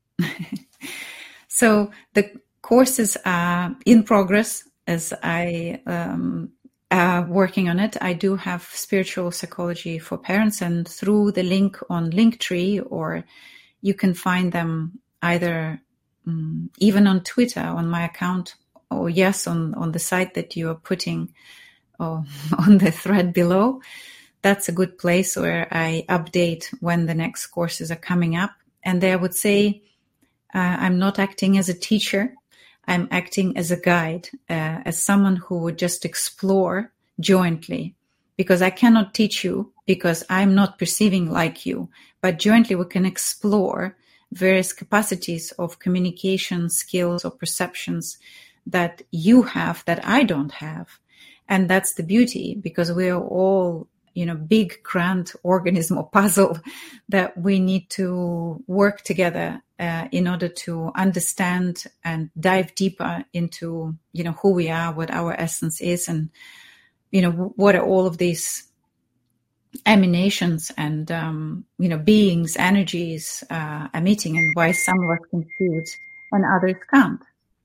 So the courses are in progress as I working on it. I do have spiritual psychology for parents, and through the link on Linktree, or you can find them either even on Twitter on my account, or on the site that you are putting on the thread below. That's a good place where I update when the next courses are coming up. And there I would say I'm not acting as a teacher. I'm acting as a guide, as someone who would just explore jointly, because I cannot teach you because I'm not perceiving like you, but jointly we can explore various capacities of communication skills or perceptions that you have that I don't have. And that's the beauty, because we are all, big grand organism or puzzle that we need to work together in order to understand and dive deeper into, who we are, what our essence is, and, what are all of these emanations and, beings, energies emitting, and why some of us can see it and others can't.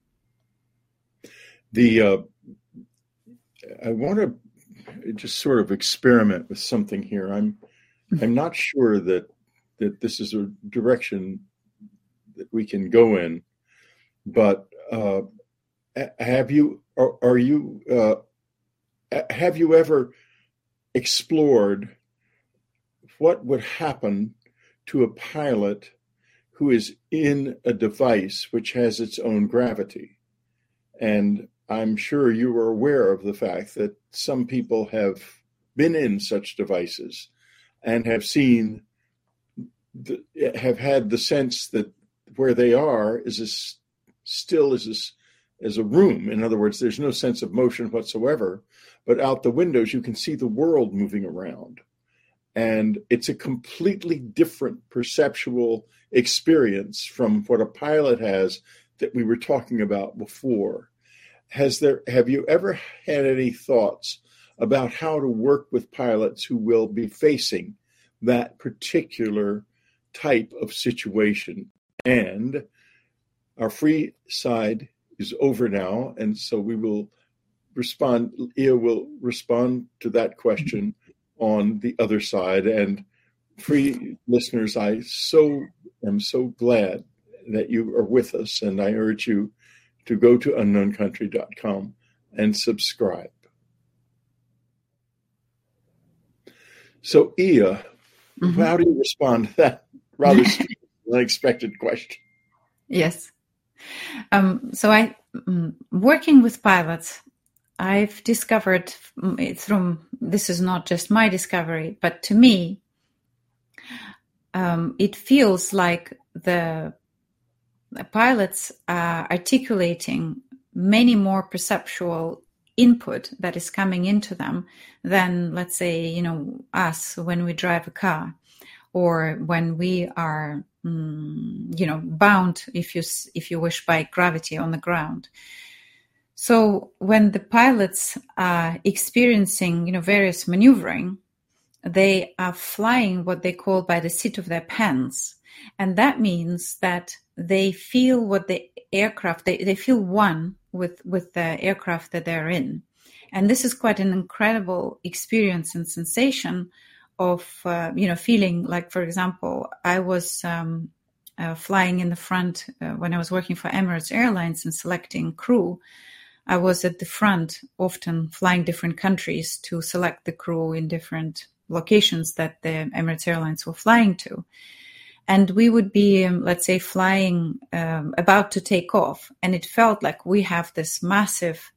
I want to just sort of experiment with something here. I'm not sure that this is a direction that we can go in, but have you ever explored what would happen to a pilot who is in a device which has its own gravity? And I'm sure you are aware of the fact that some people have been in such devices and have seen, have had the sense that where they are is still as a room. In other words, there's no sense of motion whatsoever, but out the windows you can see the world moving around. And it's a completely different perceptual experience from what a pilot has that we were talking about before. Have you ever had any thoughts about how to work with pilots who will be facing that particular type of situation? And our free side is over now, and so we will respond. Ia will respond to that question on the other side. And free listeners, I am so glad that you are with us, and I urge you to go to unknowncountry.com and subscribe. So, Ia, how do you respond to that rather unexpected question? Yes. So working with pilots, I've discovered this is not just my discovery, but to me, it feels like the pilots are articulating many more perceptual input that is coming into them than, let's say, us when we drive a car, or when we are, bound, if you wish, by gravity on the ground. So when the pilots are experiencing, various maneuvering, they are flying what they call by the seat of their pants. And that means that they feel what the aircraft, they feel one with the aircraft that they're in. And this is quite an incredible experience and sensation of, feeling like, for example, I was flying in the front when I was working for Emirates Airlines and selecting crew. I was at the front, often flying different countries to select the crew in different locations that the Emirates Airlines were flying to. And we would be, let's say, flying, about to take off. And it felt like we have this massive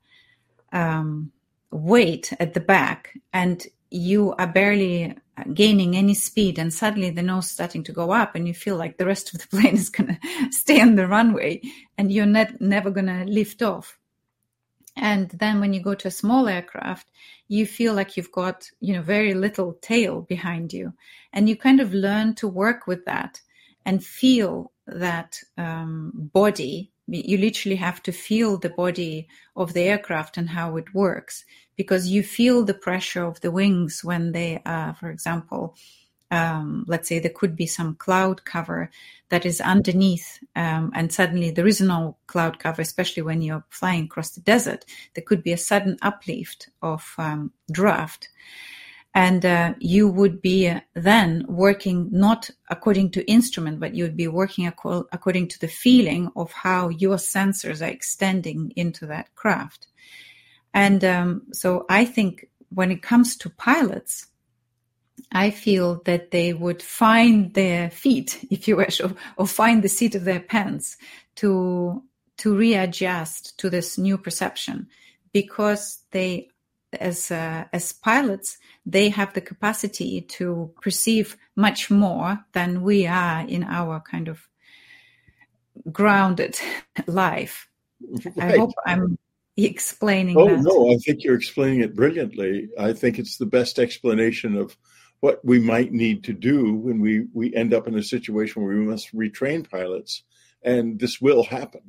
weight at the back, and you are barely gaining any speed, and suddenly the nose starting to go up, and you feel like the rest of the plane is going to stay on the runway, and you're never going to lift off. And then when you go to a small aircraft, you feel like you've got, very little tail behind you, and you kind of learn to work with that and feel that body. You literally have to feel the body of the aircraft and how it works, because you feel the pressure of the wings when they are, for example, let's say there could be some cloud cover that is underneath, and suddenly there is no cloud cover, especially when you're flying across the desert. There could be a sudden uplift of draft. And you would be then working not according to instrument, but you would be working according to the feeling of how your sensors are extending into that craft. And so I think when it comes to pilots, I feel that they would find their feet, if you wish, or find the seat of their pants to readjust to this new perception, because they, as pilots, they have the capacity to perceive much more than we are in our kind of grounded life. Right. I hope I'm explaining that. Oh, no, I think you're explaining it brilliantly. I think it's the best explanation of what we might need to do when we end up in a situation where we must retrain pilots, and this will happen.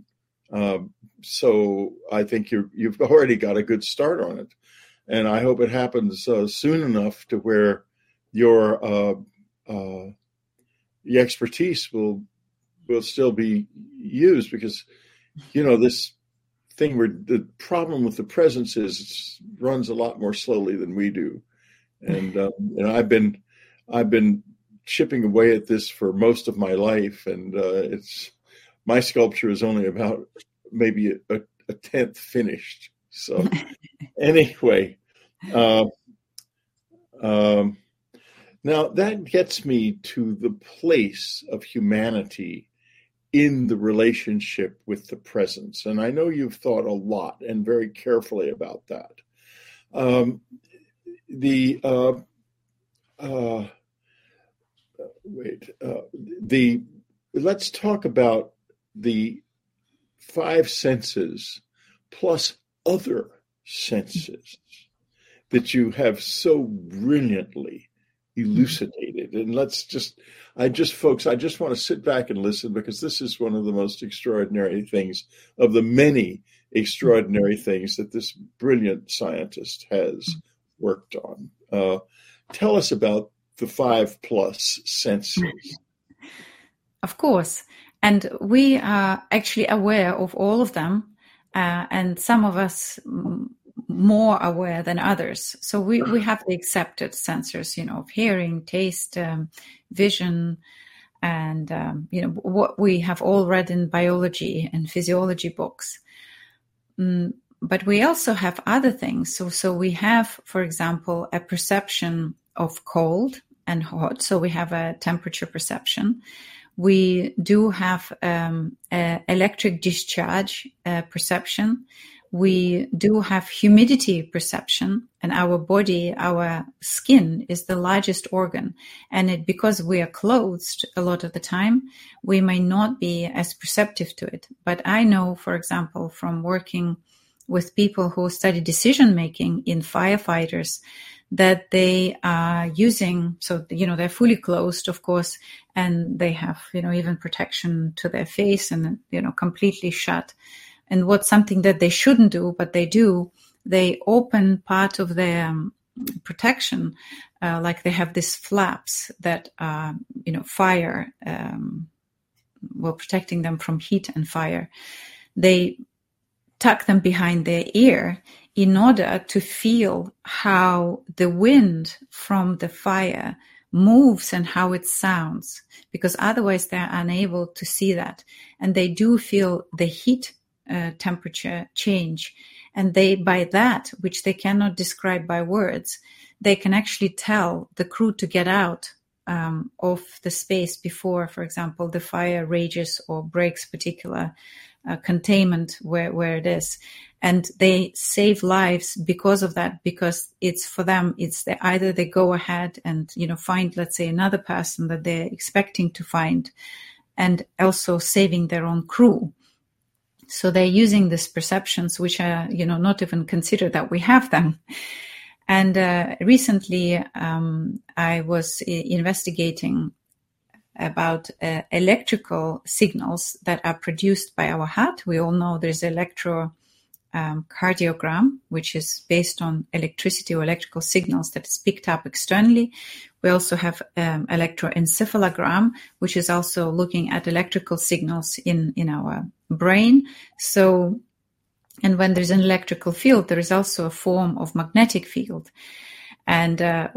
So I think you've already got a good start on it. And I hope it happens soon enough to where your expertise will still be used, because this thing where the problem with the presence is it runs a lot more slowly than we do, and I've been chipping away at this for most of my life, and my sculpture is only about maybe a tenth finished. So anyway, now that gets me to the place of humanity in the relationship with the presence. And I know you've thought a lot and very carefully about that. Let's talk about the five senses plus other senses that you have so brilliantly elucidated. And I just want to sit back and listen, because this is one of the most extraordinary things of the many extraordinary things that this brilliant scientist has worked on. Tell us about the 5+ senses. Of course. And we are actually aware of all of them, and some of us more aware than others. So we have the accepted sensors, of hearing, taste, vision, and, what we have all read in biology and physiology books. But we also have other things. So we have, for example, a perception of cold and hot. So we have a temperature perception. We do have electric discharge perception. We do have humidity perception, and our body, our skin is the largest organ. And because we are clothed a lot of the time, we may not be as perceptive to it. But I know, for example, from working with people who study decision-making in firefighters, that they are using, so, they're fully closed, of course, and they have, even protection to their face and, completely shut. And what's something that they shouldn't do, but they do, they open part of their protection, like they have these flaps that are, fire, protecting them from heat and fire. They tuck them behind their ear in order to feel how the wind from the fire moves and how it sounds, because otherwise they're unable to see that. And they do feel the heat temperature change. And they, by that, which they cannot describe by words, they can actually tell the crew to get out of the space before, for example, the fire rages or breaks particular containment where it is. And they save lives because of that, because it's for them, it's either they go ahead and, find, let's say, another person that they're expecting to find, and also saving their own crew. So they're using these perceptions, which are, not even considered that we have them. And recently, I was investigating about electrical signals that are produced by our heart. We all know there's electrocardiogram, which is based on electricity or electrical signals that is picked up externally. We also have electroencephalogram, which is also looking at electrical signals in our brain. So, and when there's an electrical field, there is also a form of magnetic field. And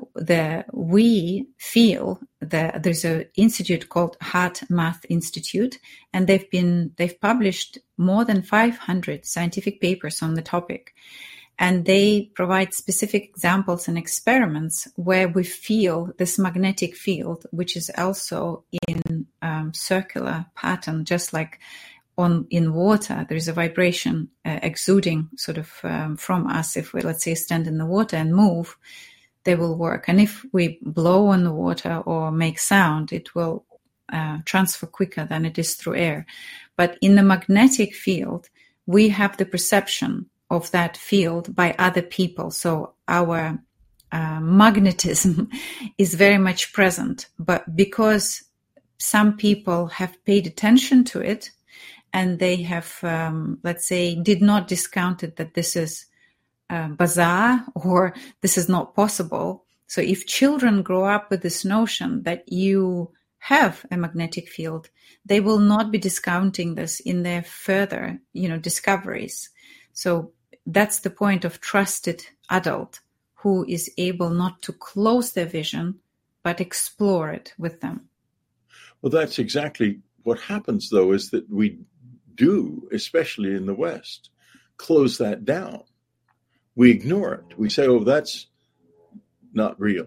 we feel that there's an institute called HeartMath Institute, and they've published more than 500 scientific papers on the topic. And they provide specific examples and experiments where we feel this magnetic field, which is also in circular pattern, just like in water, there is a vibration exuding sort of from us. If we, let's say, stand in the water and move, they will work. And if we blow on the water or make sound, it will transfer quicker than it is through air. But in the magnetic field, we have the perception of that field by other people. So our magnetism is very much present. But because some people have paid attention to it, and they have, let's say, did not discount it that this is bizarre or this is not possible. So if children grow up with this notion that you have a magnetic field, they will not be discounting this in their further, discoveries. So that's the point of trusted adult who is able not to close their vision, but explore it with them. Well, that's exactly what happens, though, is that we do, especially in the West, close that down. We ignore it. We say, oh, that's not real.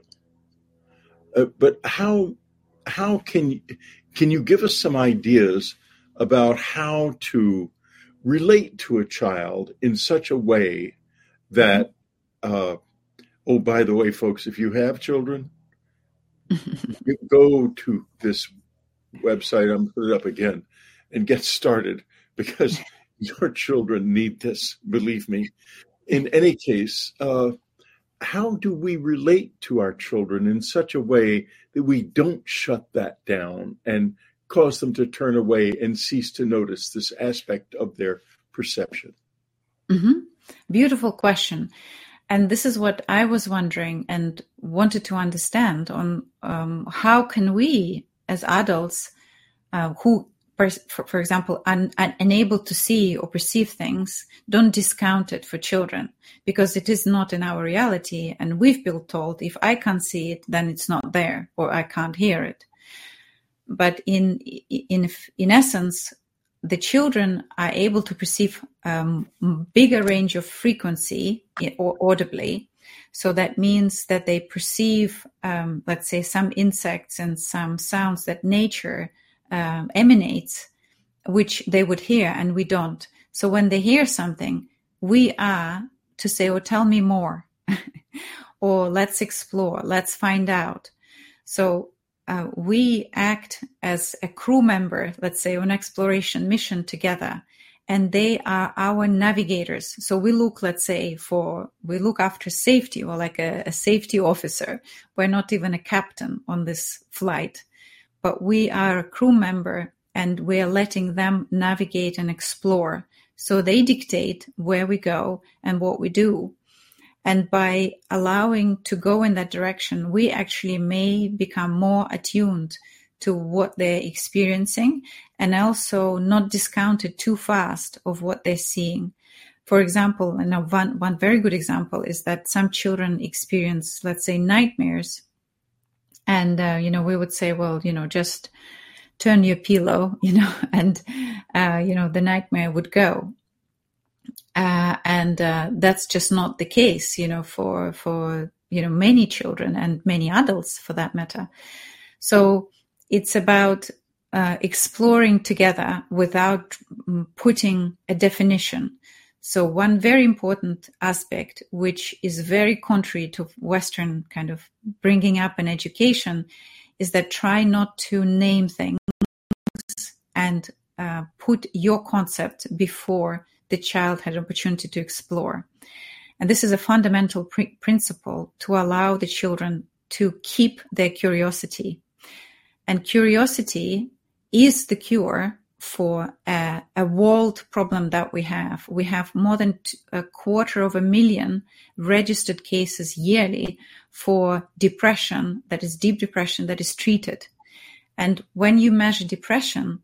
But how can you give us some ideas about how to relate to a child in such a way that, oh, by the way, folks, if you have children, go to this website, I'm put it up again, and get started, because your children need this, believe me. In any case, how do we relate to our children in such a way that we don't shut that down and cause them to turn away and cease to notice this aspect of their perception? Mm-hmm. Beautiful question. And this is what I was wondering and wanted to understand on how can we, as adults who, for example, unable to see or perceive things, don't discount it for children, because it is not in our reality. And we've been told, if I can't see it, then it's not there, or I can't hear it. But in essence, the children are able to perceive bigger range of frequency or audibly. So that means that they perceive, let's say, some insects and some sounds that nature emanates, which they would hear and we don't. So when they hear something, we are to say, oh, tell me more, or let's explore, let's find out. So we act as a crew member, let's say, on exploration mission together, and they are our navigators. So we look, let's say, we look after safety, or like a safety officer. We're not even a captain on this flight, but we are a crew member, and we are letting them navigate and explore. So they dictate where we go and what we do. And by allowing to go in that direction, we actually may become more attuned to what they're experiencing, and also not discounted too fast of what they're seeing. For example, and one very good example is that some children experience, let's say, nightmares. And, we would say, well, just turn your pillow, and, the nightmare would go. And that's just not the case, for many children and many adults for that matter. So it's about exploring together without putting a definition. So one very important aspect, which is very contrary to Western kind of bringing up in education, is that try not to name things and put your concept before the child had an opportunity to explore. And this is a fundamental principle to allow the children to keep their curiosity. And curiosity is the cure for a world problem that we have. We have more than 250,000 registered cases yearly for depression, that is deep depression, that is treated. And when you measure depression,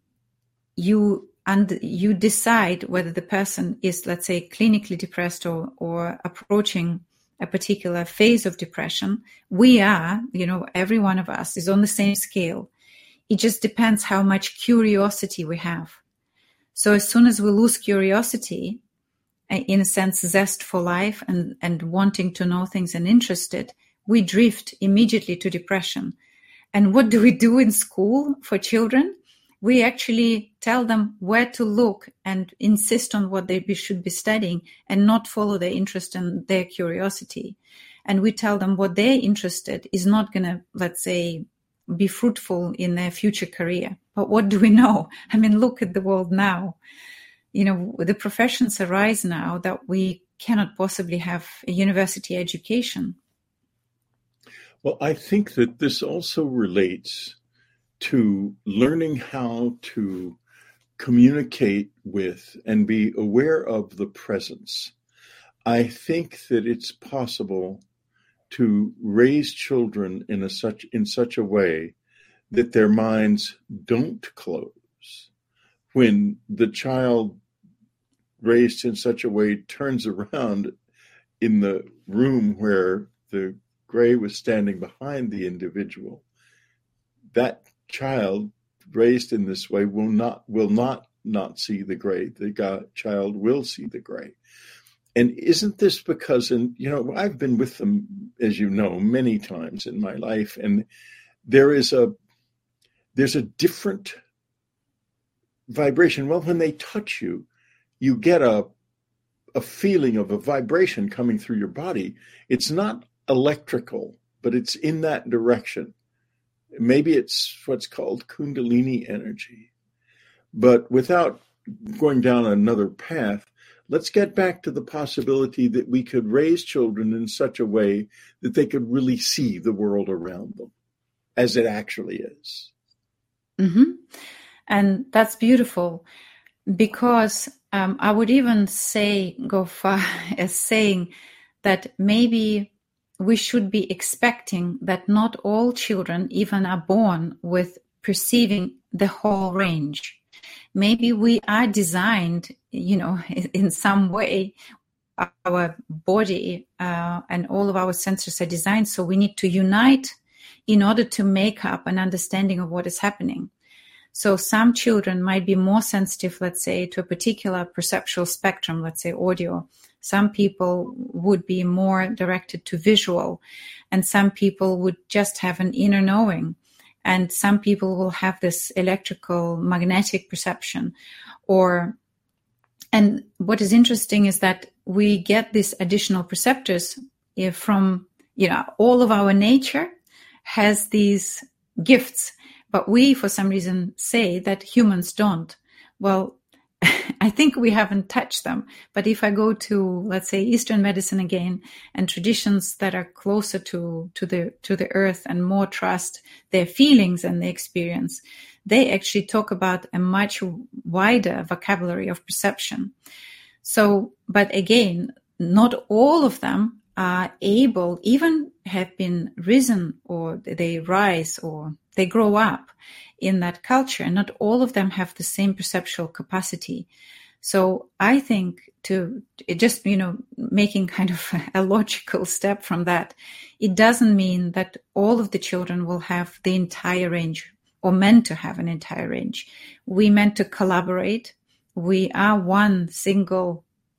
you decide whether the person is, let's say, clinically depressed or approaching a particular phase of depression. We are, every one of us is on the same scale. It just depends how much curiosity we have. So as soon as we lose curiosity, in a sense, zest for life and wanting to know things and interested, we drift immediately to depression. And what do we do in school for children? We actually tell them where to look and insist on what they should be studying and not follow their interest and their curiosity. And we tell them what they're interested is not going to, let's say, be fruitful in their future career. But what do we know? I mean, look at the world now. The professions arise now that we cannot possibly have a university education. Well, I think that this also relates to learning how to communicate with and be aware of the presence. I think that it's possible to raise children in such a way that their minds don't close. When the child raised in such a way turns around in the room where the gray was standing behind the individual, that child raised in this way will not see the gray. The child will see the gray. And isn't this because, I've been with them, as you know, many times in my life, and there's a different vibration. Well, when they touch you, you get a feeling of a vibration coming through your body. It's not electrical, but it's in that direction. Maybe it's what's called Kundalini energy. But without going down another path, let's get back to the possibility that we could raise children in such a way that they could really see the world around them as it actually is. Mm-hmm. And that's beautiful, because I would even go far as saying that maybe we should be expecting that not all children even are born with perceiving the whole range. Maybe we are designed, in some way, our body and all of our senses are designed so we need to unite in order to make up an understanding of what is happening. So some children might be more sensitive, let's say, to a particular perceptual spectrum, let's say audio. Some people would be more directed to visual, and some people would just have an inner knowing. And some people will have this electrical magnetic perception. And what is interesting is that we get these additional perceptors from, all of our nature has these gifts, but we, for some reason, say that humans don't. Well, I think we haven't touched them. But if I go to, let's say, Eastern medicine again, and traditions that are closer to the earth and more trust their feelings and their experience, they actually talk about a much wider vocabulary of perception. So, but again, not all of them are able, even have been risen, or they rise, or they grow up in that culture. And not all of them have the same perceptual capacity. So I think to just, making kind of a logical step from that, it doesn't mean that all of the children will have the entire range or meant to have an entire range. We meant to collaborate. We are one single,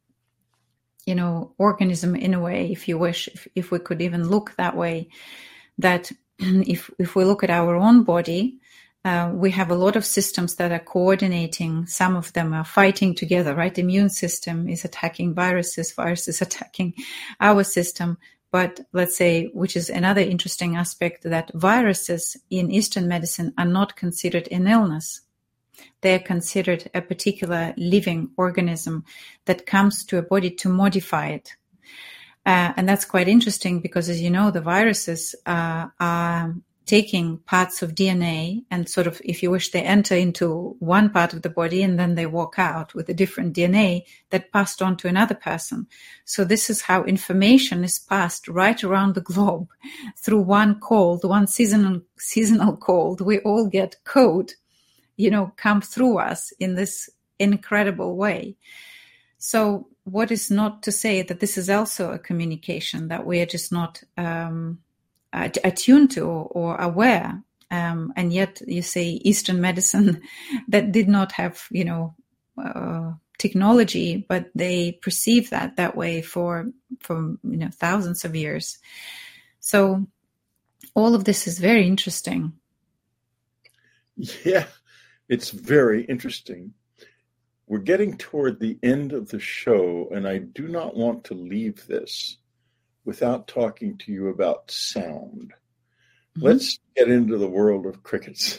organism in a way, if you wish, if we could even look that way, that if we look at our own body, we have a lot of systems that are coordinating. Some of them are fighting together, right? The immune system is attacking viruses attacking our system. But let's say, which is another interesting aspect, that viruses in Eastern medicine are not considered an illness. They're considered a particular living organism that comes to a body to modify it. And that's quite interesting because, as you know, the viruses are taking parts of DNA and sort of, if you wish, they enter into one part of the body and then they walk out with a different DNA that passed on to another person. So this is how information is passed right around the globe through one cold, one seasonal cold. We all get code, come through us in this incredible way. So what is not to say that this is also a communication that we are just not attuned to or aware. And yet you say Eastern medicine that did not have, technology, but they perceive that way for thousands of years. So all of this is very interesting. Yeah, it's very interesting. We're getting toward the end of the show, and I do not want to leave this without talking to you about sound. Mm-hmm. Let's get into the world of crickets.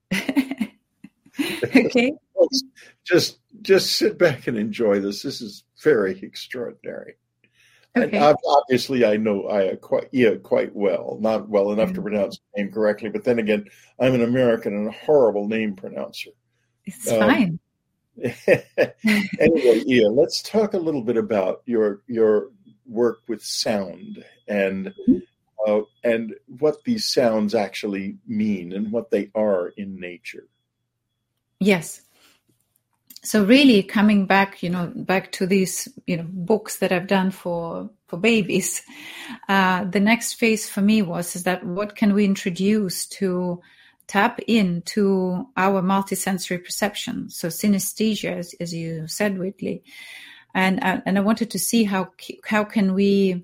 Okay. Just sit back and enjoy this. This is very extraordinary. Okay. And obviously I know quite well, not well enough to pronounce the name correctly, but then again, I'm an American and a horrible name pronouncer. It's fine. Anyway, Ia, let's talk a little bit about your work with sound and what these sounds actually mean and what they are in nature. Yes. So really coming back, back to these, books that I've done for babies, the next phase for me is that what can we introduce to tap into our multisensory perception? So synesthesia, as you said, Whitley. And I wanted to see how can we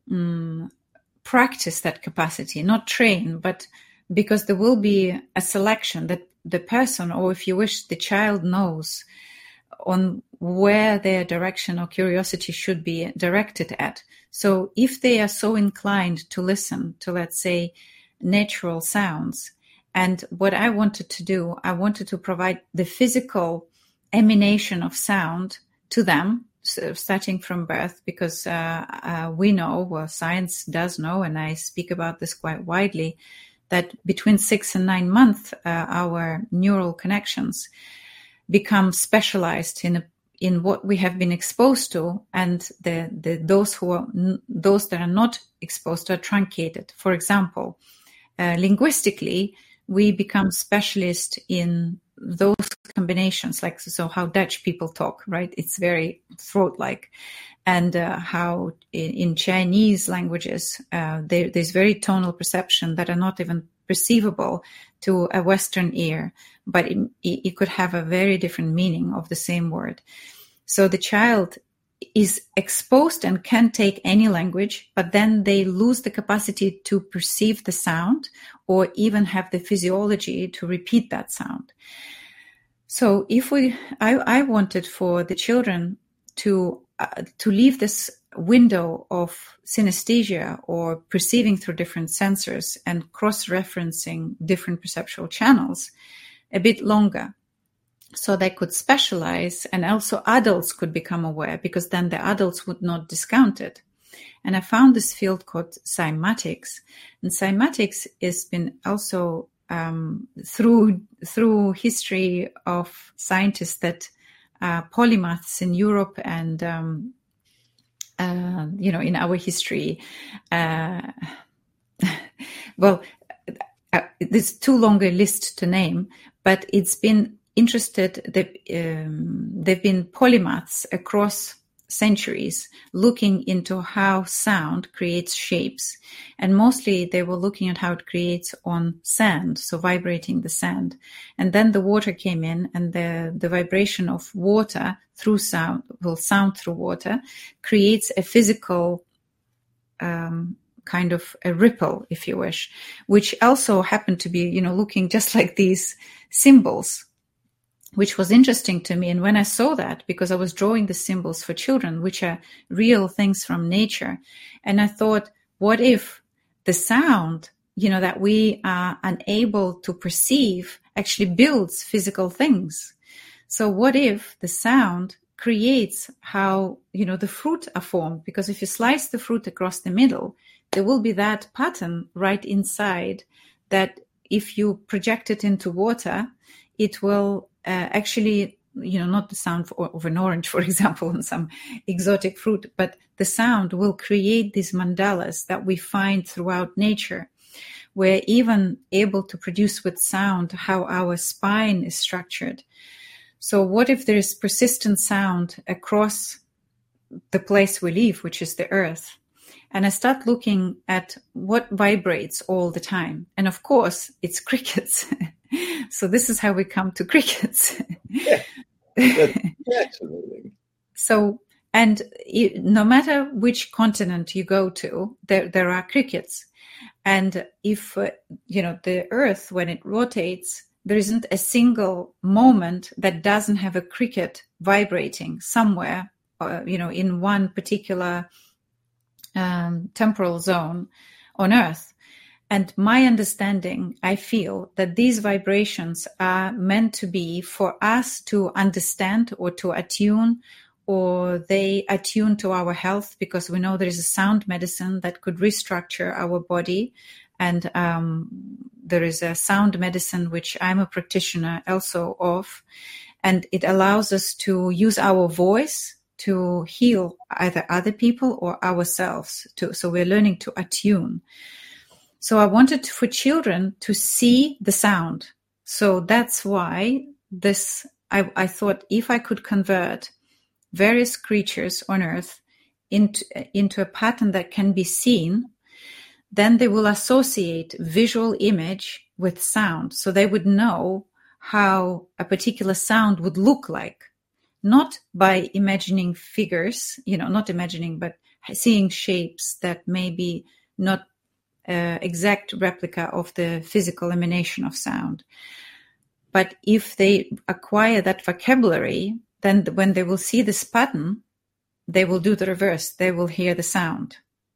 practice that capacity, not train, but because there will be a selection that the person, or if you wish, the child knows on where their direction or curiosity should be directed at. So if they are so inclined to listen to, let's say, natural sounds, and what I wanted to do, I wanted to provide the physical emanation of sound to them, starting from birth, because we know, well, science does know, and I speak about this quite widely, that between 6 and 9 months, our neural connections become specialized in what we have been exposed to, and those that are not exposed to are truncated. For example, linguistically, we become specialists in those combinations, like so how Dutch people talk, right? It's very throat-like. And how in Chinese languages, there's very tonal perception that are not even perceivable to a Western ear, but it could have a very different meaning of the same word. So the child is exposed and can take any language, but then they lose the capacity to perceive the sound or even have the physiology to repeat that sound. So I wanted for the children to leave this window of synesthesia or perceiving through different sensors and cross-referencing different perceptual channels a bit longer, so they could specialize, and also adults could become aware, because then the adults would not discount it. And I found this field called cymatics, and cymatics has been also through history of scientists that polymaths in Europe and in our history. Well, it's too long a list to name, but it's been interested. They've been polymaths across centuries looking into how sound creates shapes, and mostly they were looking at how it creates on sand, so vibrating the sand. And then the water came in, and the vibration of water through sound, sound through water, creates a physical kind of a ripple, if you wish, which also happened to be, looking just like these symbols, which was interesting to me. And when I saw that, because I was drawing the symbols for children, which are real things from nature, and I thought, what if the sound, that we are unable to perceive actually builds physical things? So what if the sound creates how, the fruit are formed? Because if you slice the fruit across the middle, there will be that pattern right inside that if you project it into water, it will actually, not the sound of an orange, for example, on some exotic fruit, but the sound will create these mandalas that we find throughout nature. We're even able to produce with sound how our spine is structured. So what if there is persistent sound across the place we live, which is the earth? And I start looking at what vibrates all the time. And of course, it's crickets. So this is how we come to crickets. Yeah, that's fascinating. So, and no matter which continent you go to, there are crickets. And if, the earth, when it rotates, there isn't a single moment that doesn't have a cricket vibrating somewhere, in one particular temporal zone on Earth. And my understanding, I feel that these vibrations are meant to be for us to understand or to attune, or they attune to our health, because we know there is a sound medicine that could restructure our body. And there is a sound medicine, which I'm a practitioner also of, and it allows us to use our voice to heal either other people or ourselves. So we're learning to attune. So I wanted for children to see the sound. So that's why I thought if I could convert various creatures on Earth into a pattern that can be seen, then they will associate visual image with sound. So they would know how a particular sound would look like, not by imagining figures, not imagining, but seeing shapes that may be not exact replica of the physical emanation of sound. But if they acquire that vocabulary, then when they will see this pattern, they will do the reverse. They will hear the sound.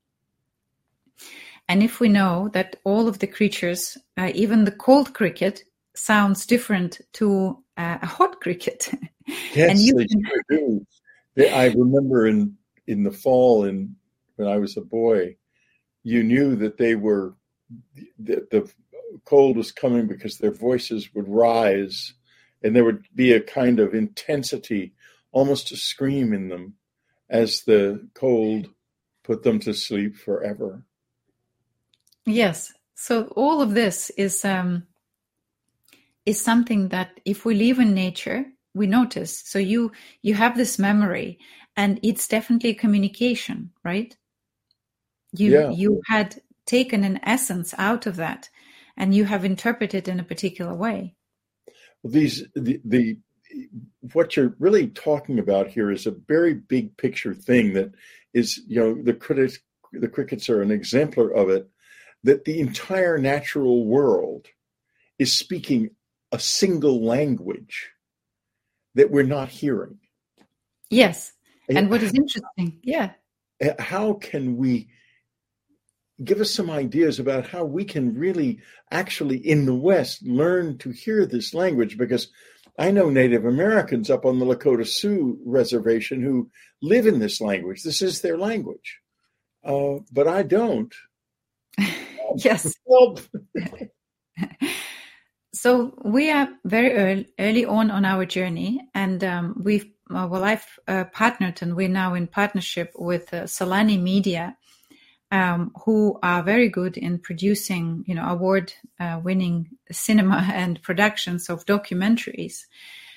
And if we know that all of the creatures, even the cold cricket, sounds different to a hot cricket. Yes, and they sure do. I remember in the fall, when I was a boy, you knew that the cold was coming because their voices would rise, and there would be a kind of intensity, almost a scream in them, as the cold put them to sleep forever. Yes. So all of this is something that if we live in nature, we notice. So you have this memory, and it's definitely a communication, right? You had taken an essence out of that, and you have interpreted in a particular way. What you're really talking about here is a very big picture thing that is, the crickets are an exemplar of it, that the entire natural world is speaking a single language that we're not hearing. Yes. And what is interesting, how can we give us some ideas about how we can really actually in the West learn to hear this language? Because I know Native Americans up on the Lakota Sioux reservation who live in this language. This is their language. But I don't. Yes. So we are very early on our journey, and I've partnered, and we're now in partnership with Solani Media, who are very good in producing, award-winning cinema and productions of documentaries.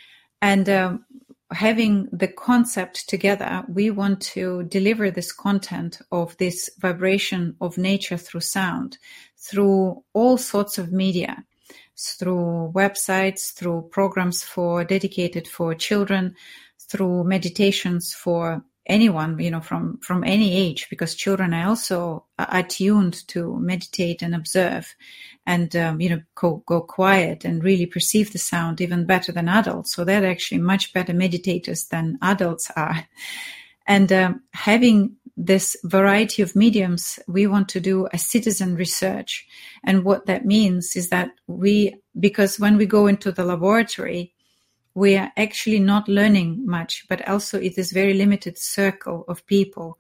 And having the concept together, we want to deliver this content of this vibration of nature through sound, through all sorts of media, through websites, through programs dedicated for children, through meditations for anyone, from any age, because children are also attuned to meditate and observe and, go quiet and really perceive the sound even better than adults. So they're actually much better meditators than adults are. And having this variety of mediums, we want to do a citizen research. And what that means is that because when we go into the laboratory, we are actually not learning much, but also it is very limited circle of people.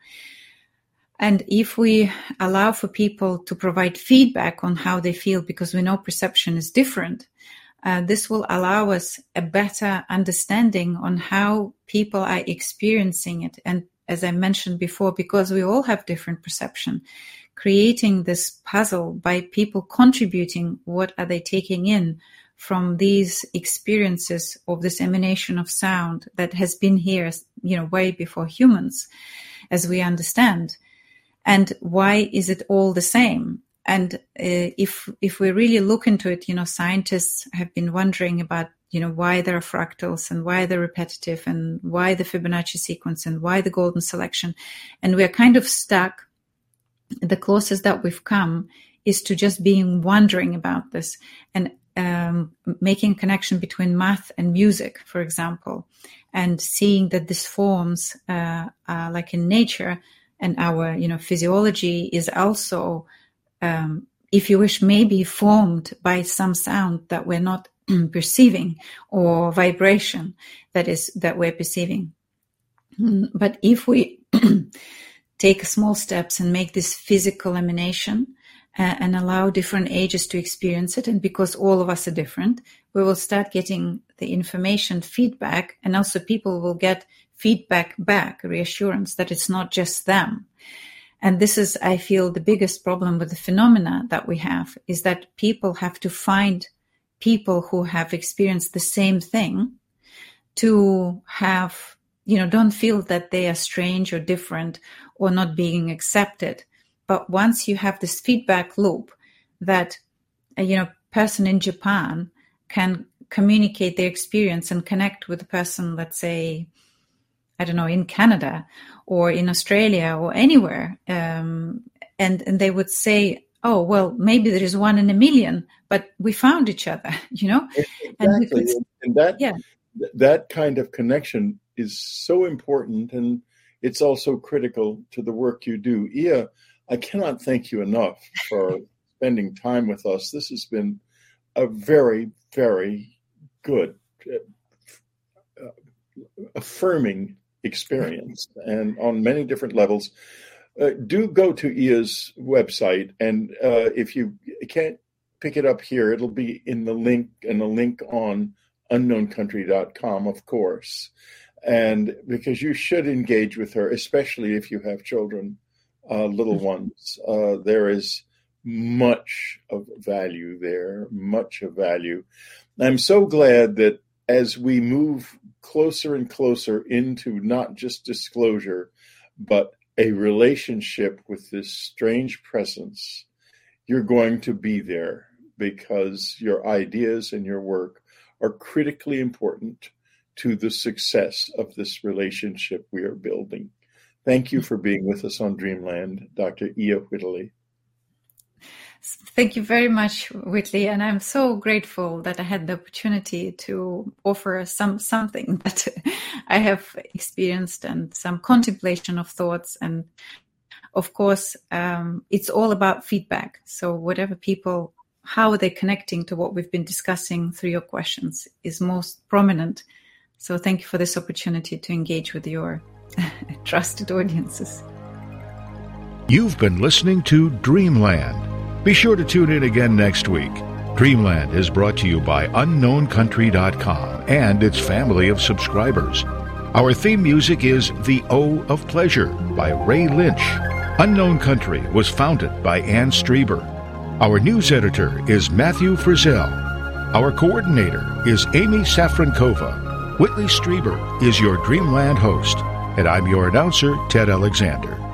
And if we allow for people to provide feedback on how they feel, because we know perception is different, this will allow us a better understanding on how people are experiencing it. And as I mentioned before, because we all have different perception, creating this puzzle by people contributing what are they taking in from these experiences of this emanation of sound that has been here, way before humans, as we understand. And why is it all the same? And if we really look into it, scientists have been wondering about, why there are fractals and why they're repetitive and why the Fibonacci sequence and why the golden selection. And we're kind of stuck. The closest that we've come is to just being wondering about this and making connection between math and music, for example, and seeing that these forms, like in nature and our, physiology is also, if you wish, maybe formed by some sound that we're not perceiving or vibration that we're perceiving. But if we take small steps and make this physical emanation, and allow different ages to experience it. And because all of us are different, we will start getting the information feedback, and also people will get feedback back, reassurance that it's not just them. And this is, I feel, the biggest problem with the phenomena that we have, is that people have to find people who have experienced the same thing to have, don't feel that they are strange or different or not being accepted. But once you have this feedback loop that a person in Japan can communicate their experience and connect with a person, let's say, I don't know, in Canada or in Australia or anywhere, and they would say, oh, well, maybe there is one in a million, but we found each other, Exactly. And that kind of connection is so important, and it's also critical to the work you do. Iya, I cannot thank you enough for spending time with us. This has been a very, very good, affirming experience, and on many different levels. Do go to Iya's website, and if you can't pick it up here, it'll be in the link on unknowncountry.com, of course. And because you should engage with her, especially if you have children. Little ones. There is much of value there, much of value. I'm so glad that as we move closer and closer into not just disclosure, but a relationship with this strange presence, you're going to be there, because your ideas and your work are critically important to the success of this relationship we are building. Thank you for being with us on Dreamland, Dr. Iya Whiteley. Thank you very much, Whitley, and I'm so grateful that I had the opportunity to offer something that I have experienced and some contemplation of thoughts. And of course, it's all about feedback. So whatever people, how they're connecting to what we've been discussing through your questions is most prominent. So thank you for this opportunity to engage with your trusted audiences. You've been listening to Dreamland. Be sure to tune in again next week. Dreamland is brought to you by unknowncountry.com and its family of subscribers. Our theme music is The O of Pleasure by Ray Lynch. Unknown Country was founded by Ann Strieber. Our news editor is Matthew Frizzell. Our coordinator is Amy Safrankova. Whitley Strieber is your Dreamland host, and I'm your announcer, Ted Alexander.